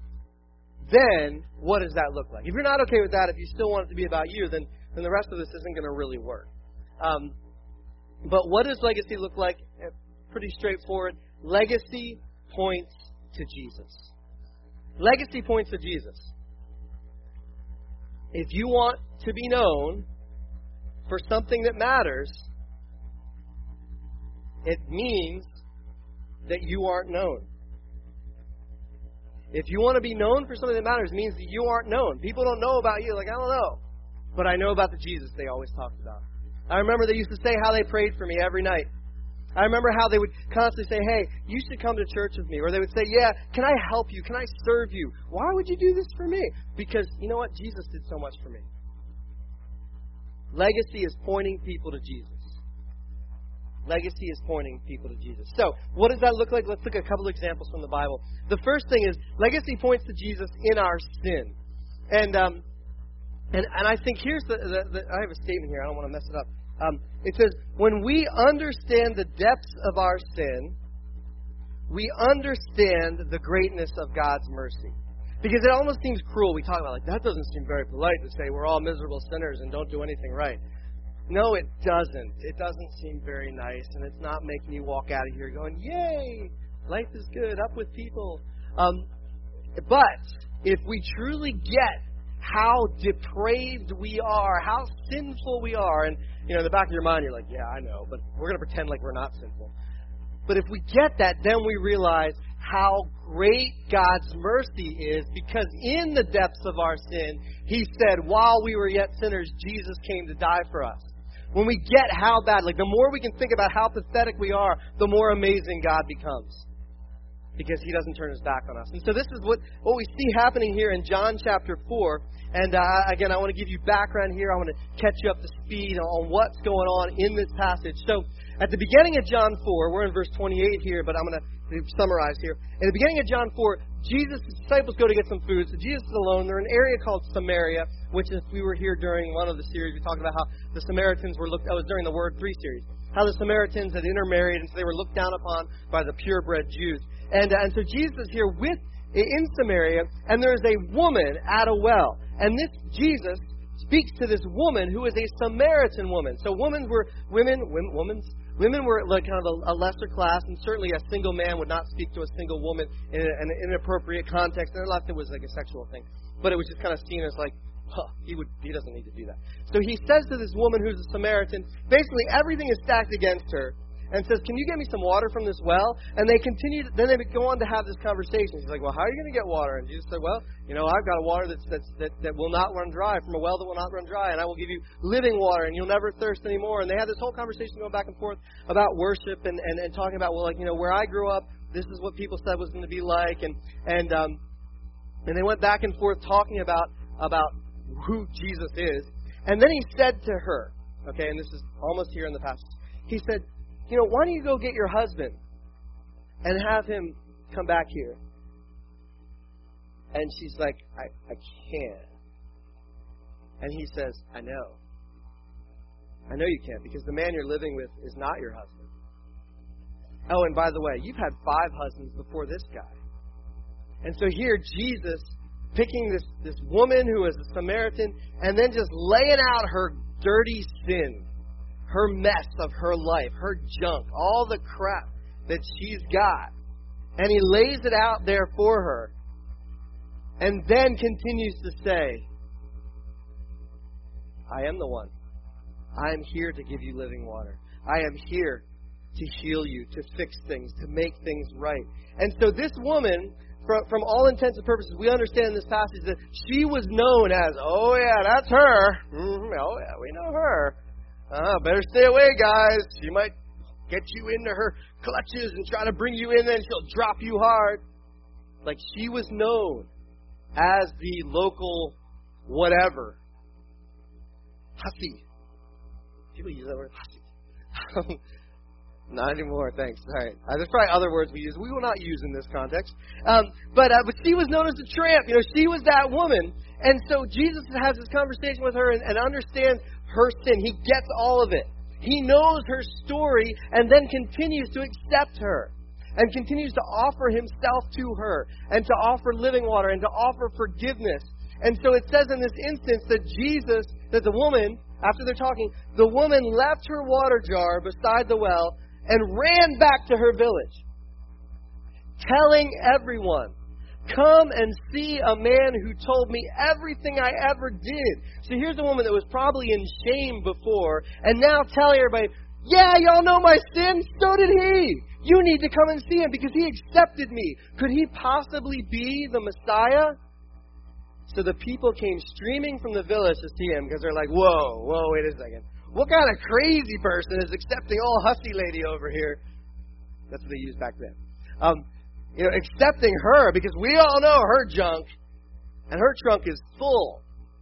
then what does that look like? If you're not okay with that, if you still want it to be about you, then, then the rest of this isn't going to really work. Um, but what does legacy look like? Pretty straightforward. Legacy points to Jesus. Legacy points to Jesus. If you want to be known for something that matters, it means that you aren't known. If you want to be known for something that matters, it means that you aren't known. People don't know about you. Like, I don't know. But I know about the Jesus they always talked about. I remember they used to say how they prayed for me every night. I remember how they would constantly say, hey, you should come to church with me. Or they would say, yeah, can I help you? Can I serve you? Why would you do this for me? Because, you know what? Jesus did so much for me. Legacy is pointing people to Jesus. Legacy is pointing people to Jesus. So, what does that look like? Let's look at a couple examples from the Bible. The first thing is, legacy points to Jesus in our sin. And um, and, and I think here's the, the, the... I have a statement here. I don't want to mess it up. Um, it says, when we understand the depths of our sin, we understand the greatness of God's mercy. Because it almost seems cruel. We talk about, like, that doesn't seem very polite to say we're all miserable sinners and don't do anything right. No, it doesn't. It doesn't seem very nice, and it's not making you walk out of here going, yay, life is good, up with people. Um, but if we truly get how depraved we are, how sinful we are, and, you know, in the back of your mind, you're like, yeah, I know, but we're going to pretend like we're not sinful. But if we get that, then we realize how great God's mercy is, because in the depths of our sin, He said, while we were yet sinners, Jesus came to die for us. When we get how bad, like the more we can think about how pathetic we are, the more amazing God becomes. Because He doesn't turn His back on us. And so this is what, what we see happening here in John chapter four. And uh, again, I want to give you background here. I want to catch you up to speed on what's going on in this passage. So at the beginning of John four, we're in verse twenty-eight here, but I'm going to summarize here. At the beginning of John four, Jesus' disciples go to get some food. So Jesus is alone. They're in an area called Samaria, which if we were here during one of the series, we talked about how the Samaritans were looked, that was during the Word three series, how the Samaritans had intermarried, and so they were looked down upon by the purebred Jews. And, uh, and so Jesus is here with in Samaria, and there is a woman at a well. And this Jesus speaks to this woman who is a Samaritan woman. So women were women, women, women's, women were like kind of a, a lesser class, and certainly a single man would not speak to a single woman in, a, in an inappropriate context. And unless it was like a sexual thing, but it was just kind of seen as like, huh, he would he doesn't need to do that. So he says to this woman who's a Samaritan, basically everything is stacked against her. and says, can you get me some water from this well? And they continue, then they go on to have this conversation. She's like, well, how are you going to get water? And Jesus said, well, you know, I've got a water that's, that's, that, that will not run dry, from a well that will not run dry, and I will give you living water, and you'll never thirst anymore. And they had this whole conversation going back and forth about worship and, and, and talking about, well, like, you know, where I grew up, this is what people said was going to be like. And, and, um, and they went back and forth talking about, about who Jesus is. And then he said to her, okay, and this is almost here in the passage, he said, you know, why don't you go get your husband and have him come back here? And she's like, I, I can't. And he says, I know. I know you can't, because the man you're living with is not your husband. Oh, and by the way, you've had five husbands before this guy. And so here, Jesus picking this, this woman who is a Samaritan and then just laying out her dirty sin, her mess of her life, her junk, all the crap that she's got. And he lays it out there for her. And then continues to say, I am the one. I am here to give you living water. I am here to heal you, to fix things, to make things right. And so this woman, from, from all intents and purposes, we understand in this passage that she was known as, oh yeah, that's her. Mm-hmm. Oh yeah, we know her. Uh, better stay away, guys. She might get you into her clutches and try to bring you in, and she'll drop you hard. Like, she was known as the local whatever. Hussy. People use that word, hussy. Not anymore, thanks. All right. Uh, there's probably other words we use. We will not use in this context. Um, but uh, but she was known as the tramp. You know, she was that woman. And so Jesus has this conversation with her and, and understands her sin. He gets all of it. He knows her story and then continues to accept her and continues to offer himself to her and to offer living water and to offer forgiveness. And so it says in this instance that Jesus, that the woman, after they're talking, the woman left her water jar beside the well and ran back to her village, telling everyone, come and see a man who told me everything I ever did. So here's a woman that was probably in shame before, and now telling everybody, yeah, y'all know my sin? So did he. You need to come and see him because he accepted me. Could he possibly be the Messiah? So the people came streaming from the village to see him because they're like, whoa, whoa, wait a second. What kind of crazy person is accepting old hussy lady over here? That's what they used back then. Um, you know, accepting her because we all know her junk and her trunk is full.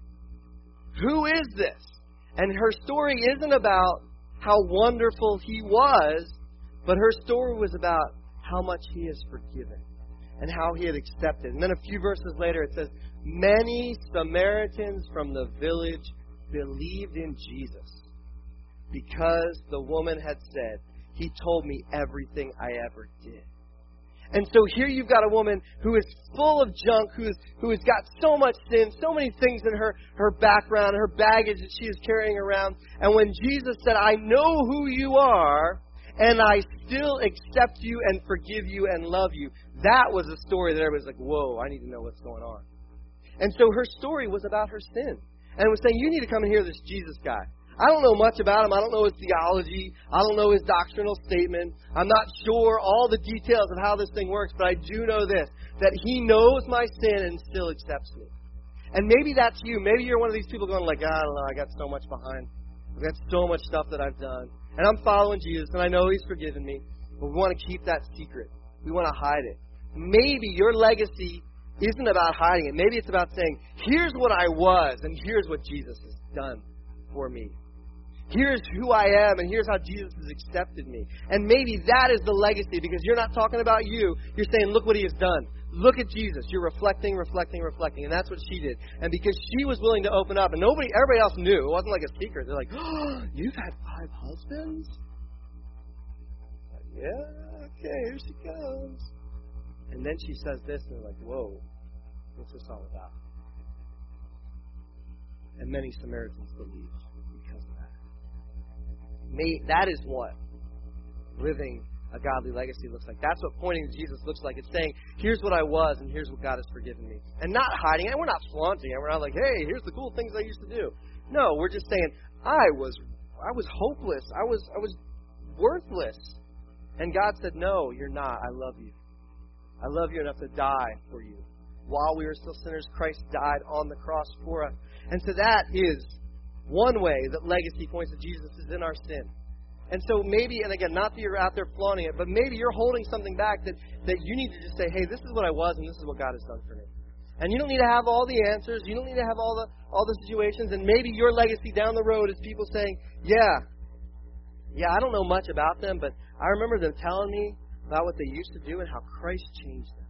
Who is this? And her story isn't about how wonderful he was, but her story was about how much he has forgiven and how he had accepted. And then a few verses later it says, many Samaritans from the village believed in Jesus because the woman had said, he told me everything I ever did. And so here you've got a woman who is full of junk, who is who has got so much sin, so many things in her, her background, her baggage that she is carrying around. And when Jesus said, I know who you are, and I still accept you and forgive you and love you, that was a story that everybody's like, whoa, I need to know what's going on. And so her story was about her sin. And it was saying, you need to come and hear this Jesus guy. I don't know much about him. I don't know his theology. I don't know his doctrinal statement. I'm not sure all the details of how this thing works, but I do know this, that he knows my sin and still accepts me. And maybe that's you. Maybe you're one of these people going like, I don't know, I got so much behind. I've got so much stuff that I've done. And I'm following Jesus, and I know he's forgiven me. But we want to keep that secret. We want to hide it. Maybe your legacy isn't about hiding it. Maybe it's about saying, here's what I was, and here's what Jesus has done for me. Here's who I am, and here's how Jesus has accepted me. And maybe that is the legacy, because you're not talking about you. You're saying, look what he has done. Look at Jesus. You're reflecting, reflecting, reflecting. And that's what she did. And because she was willing to open up, and nobody, everybody else knew. It wasn't like a secret. They're like, oh, you've had five husbands? Like, yeah, okay, here she goes. And then she says this, and they're like, whoa, what's this all about? And many Samaritans believed because of that. May, that is what living a godly legacy looks like. That's what pointing to Jesus looks like. It's saying, here's what I was, and here's what God has forgiven me. And not hiding it. We're not flaunting it. We're not like, hey, here's the cool things I used to do. No, we're just saying, I was I was hopeless. I was I was worthless. And God said, no, you're not. I love you. I love you enough to die for you. While we were still sinners, Christ died on the cross for us. And so that is one way that legacy points to Jesus is in our sin. And so maybe, and again, not that you're out there flaunting it, but maybe you're holding something back that, that you need to just say, hey, this is what I was and this is what God has done for me. And you don't need to have all the answers. You don't need to have all the all the situations. And maybe your legacy down the road is people saying, yeah, yeah, I don't know much about them, but I remember them telling me about what they used to do and how Christ changed them.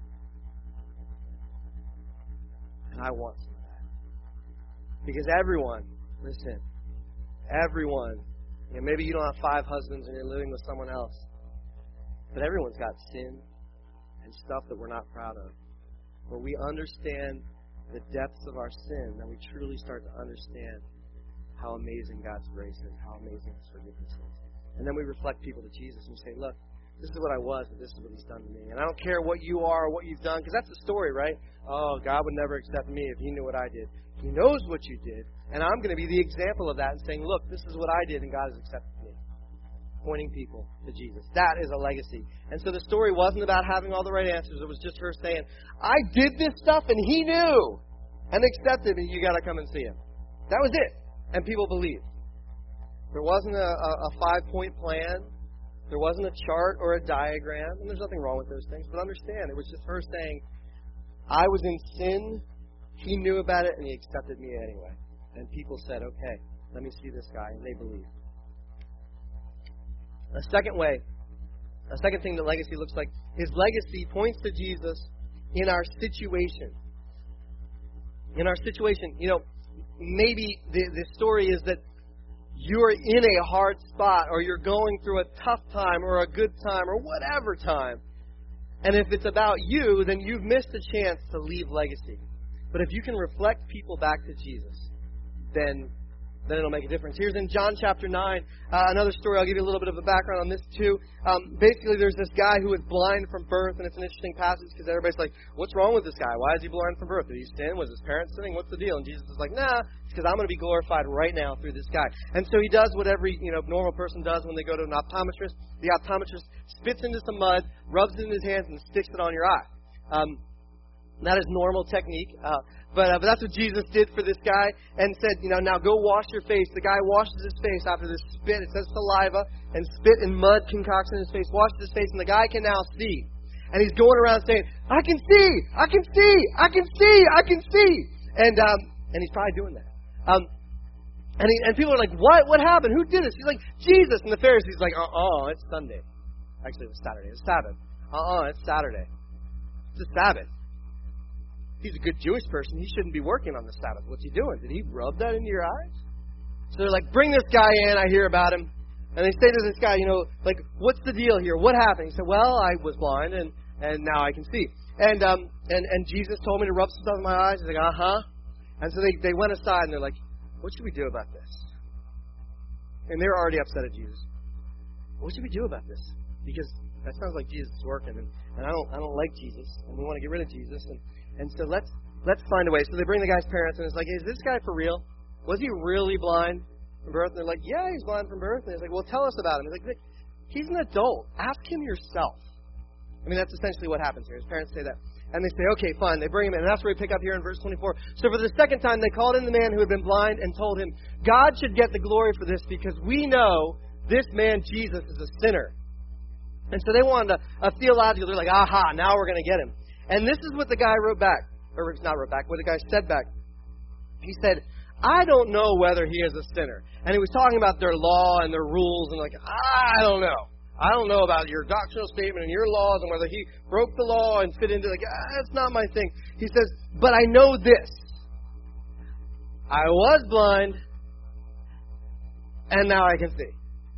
And I want some of that. Because everyone, listen, everyone, you know, maybe you don't have five husbands and you're living with someone else, but everyone's got sin and stuff that we're not proud of. Where we understand the depths of our sin, then we truly start to understand how amazing God's grace is, how amazing His forgiveness is. And then we reflect people to Jesus and we say, look, this is what I was, but this is what He's done to me. And I don't care what you are or what you've done, because that's the story, right? Oh, God would never accept me if He knew what I did. He knows what you did, and I'm going to be the example of that and saying, look, this is what I did, and God has accepted me. Pointing people to Jesus. That is a legacy. And so the story wasn't about having all the right answers. It was just her saying, I did this stuff, and He knew, and accepted me. You got to come and see Him. That was it. And people believed. There wasn't a, a, a five-point plan. There wasn't a chart or a diagram, and there's nothing wrong with those things. But understand, it was just her saying, I was in sin, He knew about it, and He accepted me anyway. And people said, okay, let me see this guy, and they believed. A second way, a second thing that legacy looks like, is legacy points to Jesus in our situation. In our situation, you know, maybe the, the story is that you're in a hard spot, or you're going through a tough time, or a good time, or whatever time. And if it's about you, then you've missed a chance to leave legacy. But if you can reflect people back to Jesus, then then it'll make a difference. Here's in John chapter nine, uh, another story. I'll give you a little bit of a background on this too. Um, basically, there's this guy who was blind from birth, and it's an interesting passage because everybody's like, what's wrong with this guy? Why is he blind from birth? Did he sin? Was his parents sinning? What's the deal? And Jesus is like, nah, it's because I'm going to be glorified right now through this guy. And so he does what every you know normal person does when they go to an optometrist. The optometrist spits into some mud, rubs it in his hands, and sticks it on your eye. Um, that is normal technique. Uh, But, uh, but that's what Jesus did for this guy and said, you know, now go wash your face. The guy washes his face after this spit. It says saliva and spit and mud concoction in his face. Washes his face, and the guy can now see. And he's going around saying, I can see, I can see, I can see, I can see. And um, and he's probably doing that. Um, and he, and people are like, what? What happened? Who did this? He's like, Jesus. And the Pharisees are like, uh-uh, it's Sunday. Actually, it was Saturday. It's Sabbath. Uh-uh, it's Saturday. It's a Sabbath. He's a good Jewish person. He shouldn't be working on the Sabbath. What's he doing? Did he rub that into your eyes? So they're like, bring this guy in. I hear about him. And they say to this guy, you know, like, what's the deal here? What happened? He said, well, I was blind, and, and now I can see. And um and, and Jesus told me to rub some stuff in my eyes. He's like, uh-huh. And so they, they went aside, and they're like, what should we do about this? And they're already upset at Jesus. What should we do about this? Because that sounds like Jesus is working, and, and I don't I don't like Jesus, and we want to get rid of Jesus, and And so let's let's find a way. So they bring the guy's parents, and it's like, is this guy for real? Was he really blind from birth? And they're like, yeah, he's blind from birth. And he's like, well, tell us about him. He's like, he's an adult. Ask him yourself. I mean, that's essentially what happens here. His parents say that. And they say, okay, fine. They bring him in. And that's where we pick up here in verse twenty-four. So for the second time, they called in the man who had been blind and told him, God should get the glory for this because we know this man, Jesus, is a sinner. And so they wanted a, a theological, they're like, aha, now we're going to get him. And this is what the guy wrote back, or not wrote back, what the guy said back. He said, I don't know whether he is a sinner. And he was talking about their law and their rules, and like, I don't know. I don't know about your doctrinal statement and your laws and whether he broke the law and fit into, like, ah, that's not my thing. He says, but I know this. I was blind, and now I can see.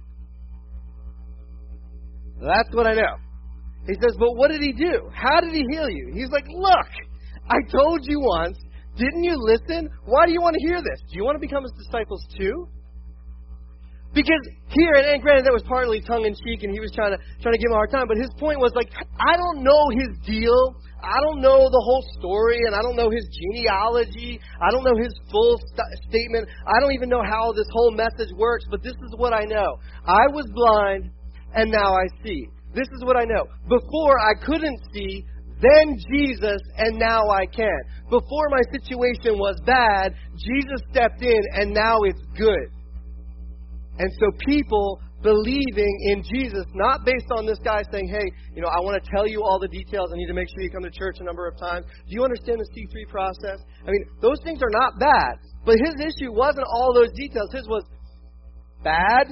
That's what I know. He says, but what did he do? How did he heal you? He's like, look, I told you once. Didn't you listen? Why do you want to hear this? Do you want to become his disciples too? Because here, and granted, that was partly tongue-in-cheek, and he was trying to trying to give him a hard time, but his point was like, I don't know his deal. I don't know the whole story, and I don't know his genealogy. I don't know his full st- statement. I don't even know how this whole message works, but this is what I know. I was blind, and now I see. this is what I know. Before I couldn't see, then Jesus, and now I can. Before my situation was bad, Jesus stepped in, and now it's good. And so people believing in Jesus, not based on this guy saying, hey, you know, I want to tell you all the details. I need to make sure you come to church a number of times. Do you understand the C three process? I mean, those things are not bad. But his issue wasn't all those details. His was bad,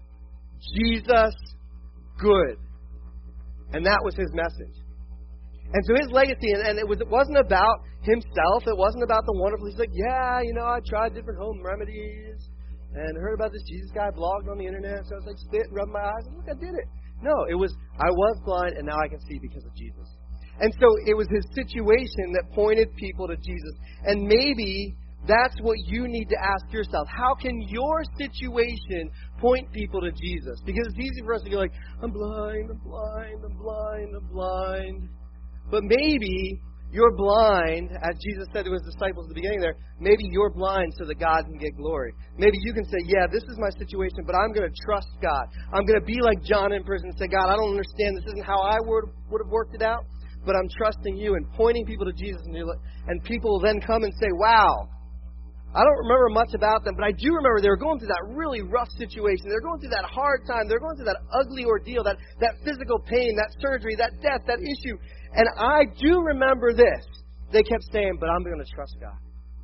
Jesus, good. And that was his message. And so his legacy, and, and it, was, it wasn't about himself. It wasn't about the wonderful. He's like, yeah, you know, I tried different home remedies and heard about this Jesus guy blogged on the internet. So I was like, spit, rub my eyes, and look, I did it. No, it was, I was blind, and now I can see because of Jesus. And so it was his situation that pointed people to Jesus. And maybe that's what you need to ask yourself. How can your situation point people to Jesus? Because it's easy for us to go like, I'm blind, I'm blind, I'm blind, I'm blind. But maybe you're blind, as Jesus said to his disciples at the beginning there, maybe you're blind so that God can get glory. Maybe you can say, yeah, this is my situation, but I'm going to trust God. I'm going to be like John in prison and say, God, I don't understand. This isn't how I would, would have worked it out, but I'm trusting you and pointing people to Jesus. And, and people will then come and say, wow, I don't remember much about them, but I do remember they were going through that really rough situation. They're going through that hard time. They're going through that ugly ordeal, that, that physical pain, that surgery, that death, that issue. And I do remember this. They kept saying, but I'm going to trust God.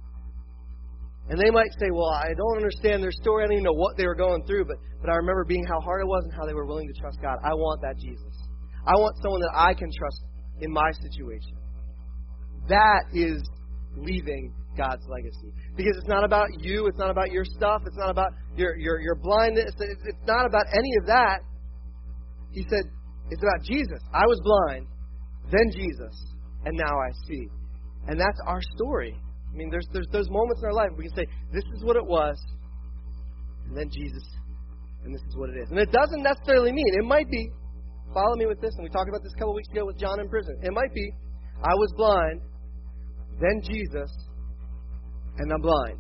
And they might say, well, I don't understand their story. I don't even know what they were going through, but, but I remember being how hard it was and how they were willing to trust God. I want that Jesus. I want someone that I can trust in my situation. That is leaving God's legacy. Because it's not about you. It's not about your stuff. It's not about your, your, your blindness. It's, it's not about any of that. He said, it's about Jesus. I was blind, then Jesus, and now I see. And that's our story. I mean, there's there's those moments in our life where we can say, this is what it was, and then Jesus, and this is what it is. And it doesn't necessarily mean, it might be, follow me with this, and we talked about this a couple weeks ago with John in prison. It might be, I was blind, then Jesus, and I'm blind.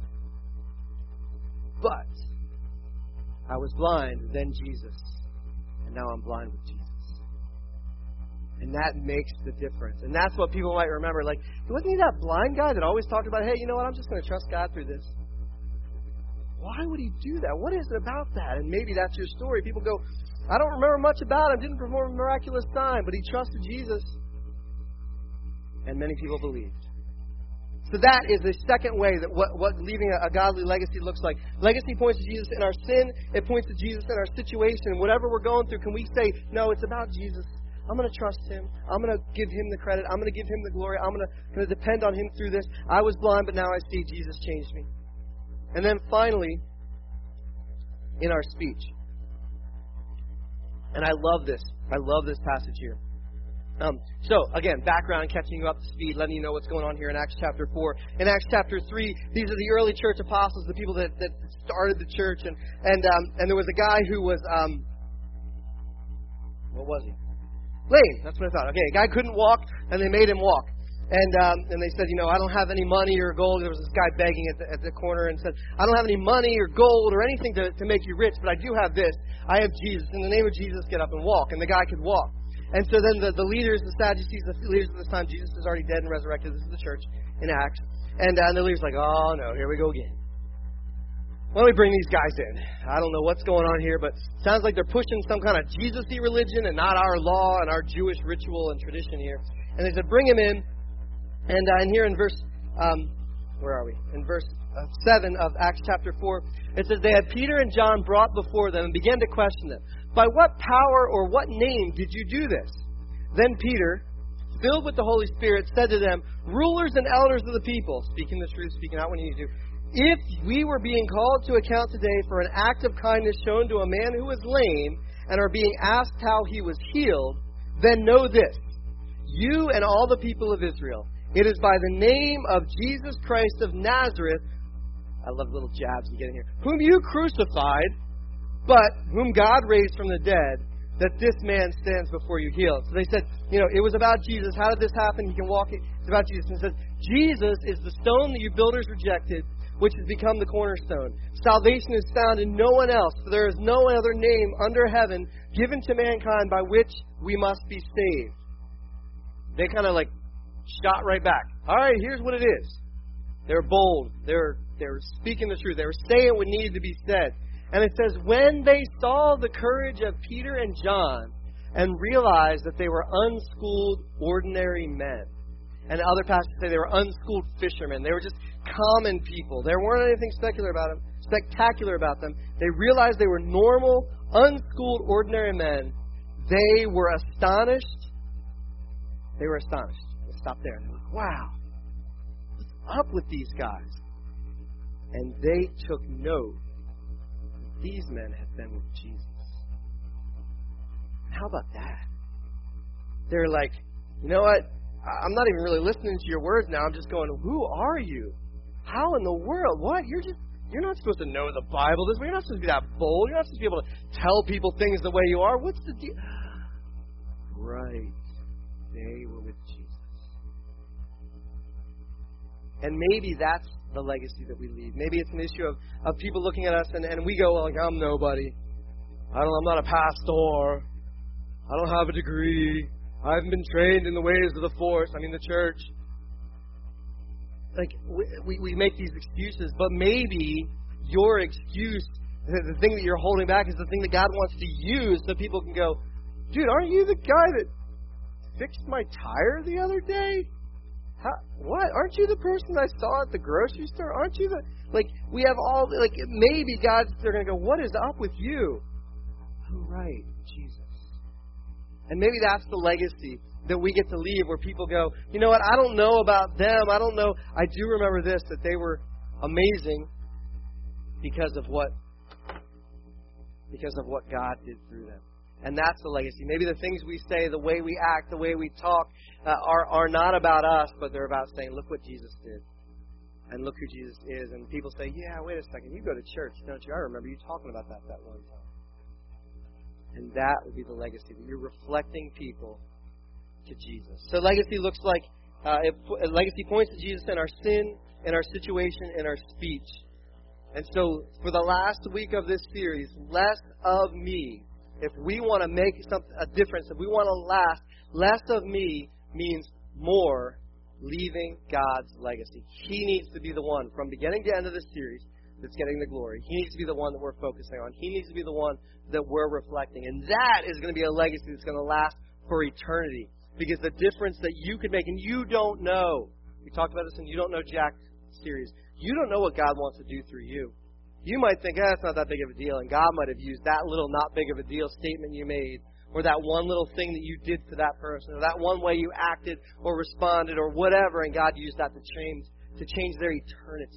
But I was blind, then Jesus, and now I'm blind with Jesus. And that makes the difference. And that's what people might remember. Like, wasn't he that blind guy that always talked about, hey, you know what, I'm just going to trust God through this? Why would he do that? What is it about that? And maybe that's your story. People go, I don't remember much about him, didn't perform a miraculous sign, but he trusted Jesus. And many people believed. So that is the second way that what, what leaving a, a godly legacy looks like. Legacy points to Jesus in our sin. It points to Jesus in our situation. Whatever we're going through, can we say, no, it's about Jesus. I'm going to trust him. I'm going to give him the credit. I'm going to give him the glory. I'm going to, going to depend on him through this. I was blind, but now I see. Jesus changed me. And then finally, in our speech. And I love this. I love this passage here. Um, so, again, background, catching you up to speed, letting you know what's going on here in Acts chapter four. In Acts chapter three, these are the early church apostles, the people that, that started the church. And and um, and there was a guy who was, um, what was he? Lame. That's what I thought. Okay, a guy couldn't walk, and they made him walk. And um, and they said, you know, I don't have any money or gold. There was this guy begging at the, at the corner and said, I don't have any money or gold or anything to, to make you rich, but I do have this. I have Jesus. In the name of Jesus, get up and walk. And the guy could walk. And so then the, the leaders, the Sadducees, the leaders of this time, Jesus is already dead and resurrected. This is the church in Acts. And, uh, and the leaders are like, oh, no, here we go again. Why don't we bring these guys in? I don't know what's going on here, but it sounds like they're pushing some kind of Jesus-y religion and not our law and our Jewish ritual and tradition here. And they said, bring him in. And, uh, and here in verse, um, where are we? In verse uh, seven of Acts chapter four, it says, they had Peter and John brought before them and began to question them. By what power or what name did you do this? Then Peter, filled with the Holy Spirit, said to them, rulers and elders of the people, speaking the truth, speaking out when you need to, if we were being called to account today for an act of kindness shown to a man who was lame and are being asked how he was healed, then know this, you and all the people of Israel, it is by the name of Jesus Christ of Nazareth, I love little jabs you get in here, whom you crucified, but whom God raised from the dead, that this man stands before you healed. So they said, you know, it was about Jesus. How did this happen? He can walk. It's about Jesus. And it says, Jesus is the stone that you builders rejected, which has become the cornerstone. Salvation is found in no one else, for there is no other name under heaven given to mankind by which we must be saved. They kind of like shot right back. All right, here's what it is. They're bold. They're, they're speaking the truth. They were saying what needed to be said. And it says, when they saw the courage of Peter and John and realized that they were unschooled, ordinary men. And other passages say they were unschooled fishermen. They were just common people. There weren't anything spectacular about them. Spectacular about them. They realized they were normal, unschooled, ordinary men. They were astonished. They were astonished. They stopped there. They were like, wow, what's up with these guys? And they took note that these men had been with Jesus. How about that? They're like, you know what? I'm not even really listening to your words now. I'm just going, who are you? How in the world? What? You're just, you're not supposed to know the Bible this way. You're not supposed to be that bold. You're not supposed to be able to tell people things the way you are. What's the deal? Right. They were with Jesus. And maybe that's the legacy that we leave. Maybe it's an issue of, of people looking at us and, and we go, well, like, I'm nobody. I don't, I'm not a pastor. I don't have a degree. I haven't been trained in the ways of the force. I mean, the church. Like, we, we make these excuses, but maybe your excuse, the thing that you're holding back, is the thing that God wants to use so people can go, dude, aren't you the guy that fixed my tire the other day? How, what? Aren't you the person I saw at the grocery store? Aren't you the... Like, we have all... Like, maybe God's... They're going to go, what is up with you? Oh, right, Jesus. And maybe that's the legacy that we get to leave, where people go, you know what, I don't know about them. I don't know. I do remember this, that they were amazing because of what because of what God did through them. And that's the legacy. Maybe the things we say, the way we act, the way we talk, uh, are, are not about us, but they're about saying, look what Jesus did. And look who Jesus is. And people say, yeah, wait a second, you go to church, don't you? I remember you talking about that that one time. And that would be the legacy, that you're reflecting people to Jesus. So legacy looks like, uh, it, legacy points to Jesus in our sin, in our situation, in our speech. And so for the last week of this series, less of me. If we want to make some, a difference, if we want to last, less of me means more leaving God's legacy. He needs to be the one, from beginning to end of this series, that's getting the glory. He needs to be the one that we're focusing on. He needs to be the one that we're reflecting. And that is going to be a legacy that's going to last for eternity. Because the difference that you could make, and you don't know, we talked about this in You Don't Know Jack series, you don't know what God wants to do through you. You might think, eh, it's not that big of a deal, and God might have used that little not big of a deal statement you made, or that one little thing that you did to that person, or that one way you acted or responded or whatever, and God used that to change, to change their eternity.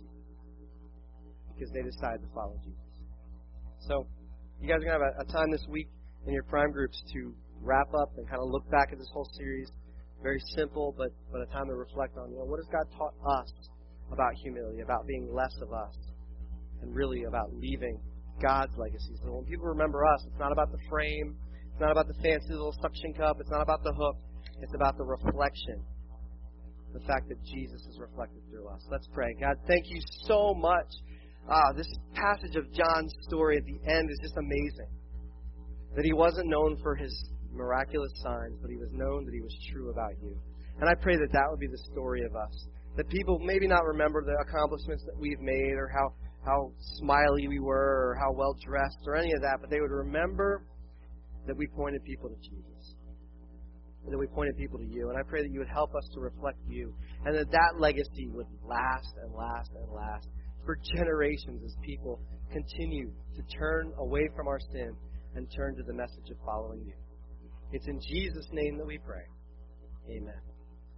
Because they decided to follow Jesus. So, you guys are going to have a, a time this week in your prime groups to wrap up and kind of look back at this whole series. Very simple, but, but a time to reflect on, you know, what has God taught us about humility, about being less of us, and really about leaving God's legacy. So when people remember us, it's not about the frame, it's not about the fancy little suction cup, it's not about the hook, it's about the reflection. The fact that Jesus is reflected through us. Let's pray. God, thank you so much. Ah, this passage of John's story at the end is just amazing. That he wasn't known for his miraculous signs, but he was known that he was true about you. And I pray that that would be the story of us. That people maybe not remember the accomplishments that we've made, or how, how smiley we were, or how well dressed, or any of that, but they would remember that we pointed people to Jesus. And that we pointed people to you. And I pray that you would help us to reflect you. And that that legacy would last and last and last for generations as people continue to turn away from our sin and turn to the message of following you. It's in Jesus' name that we pray. Amen.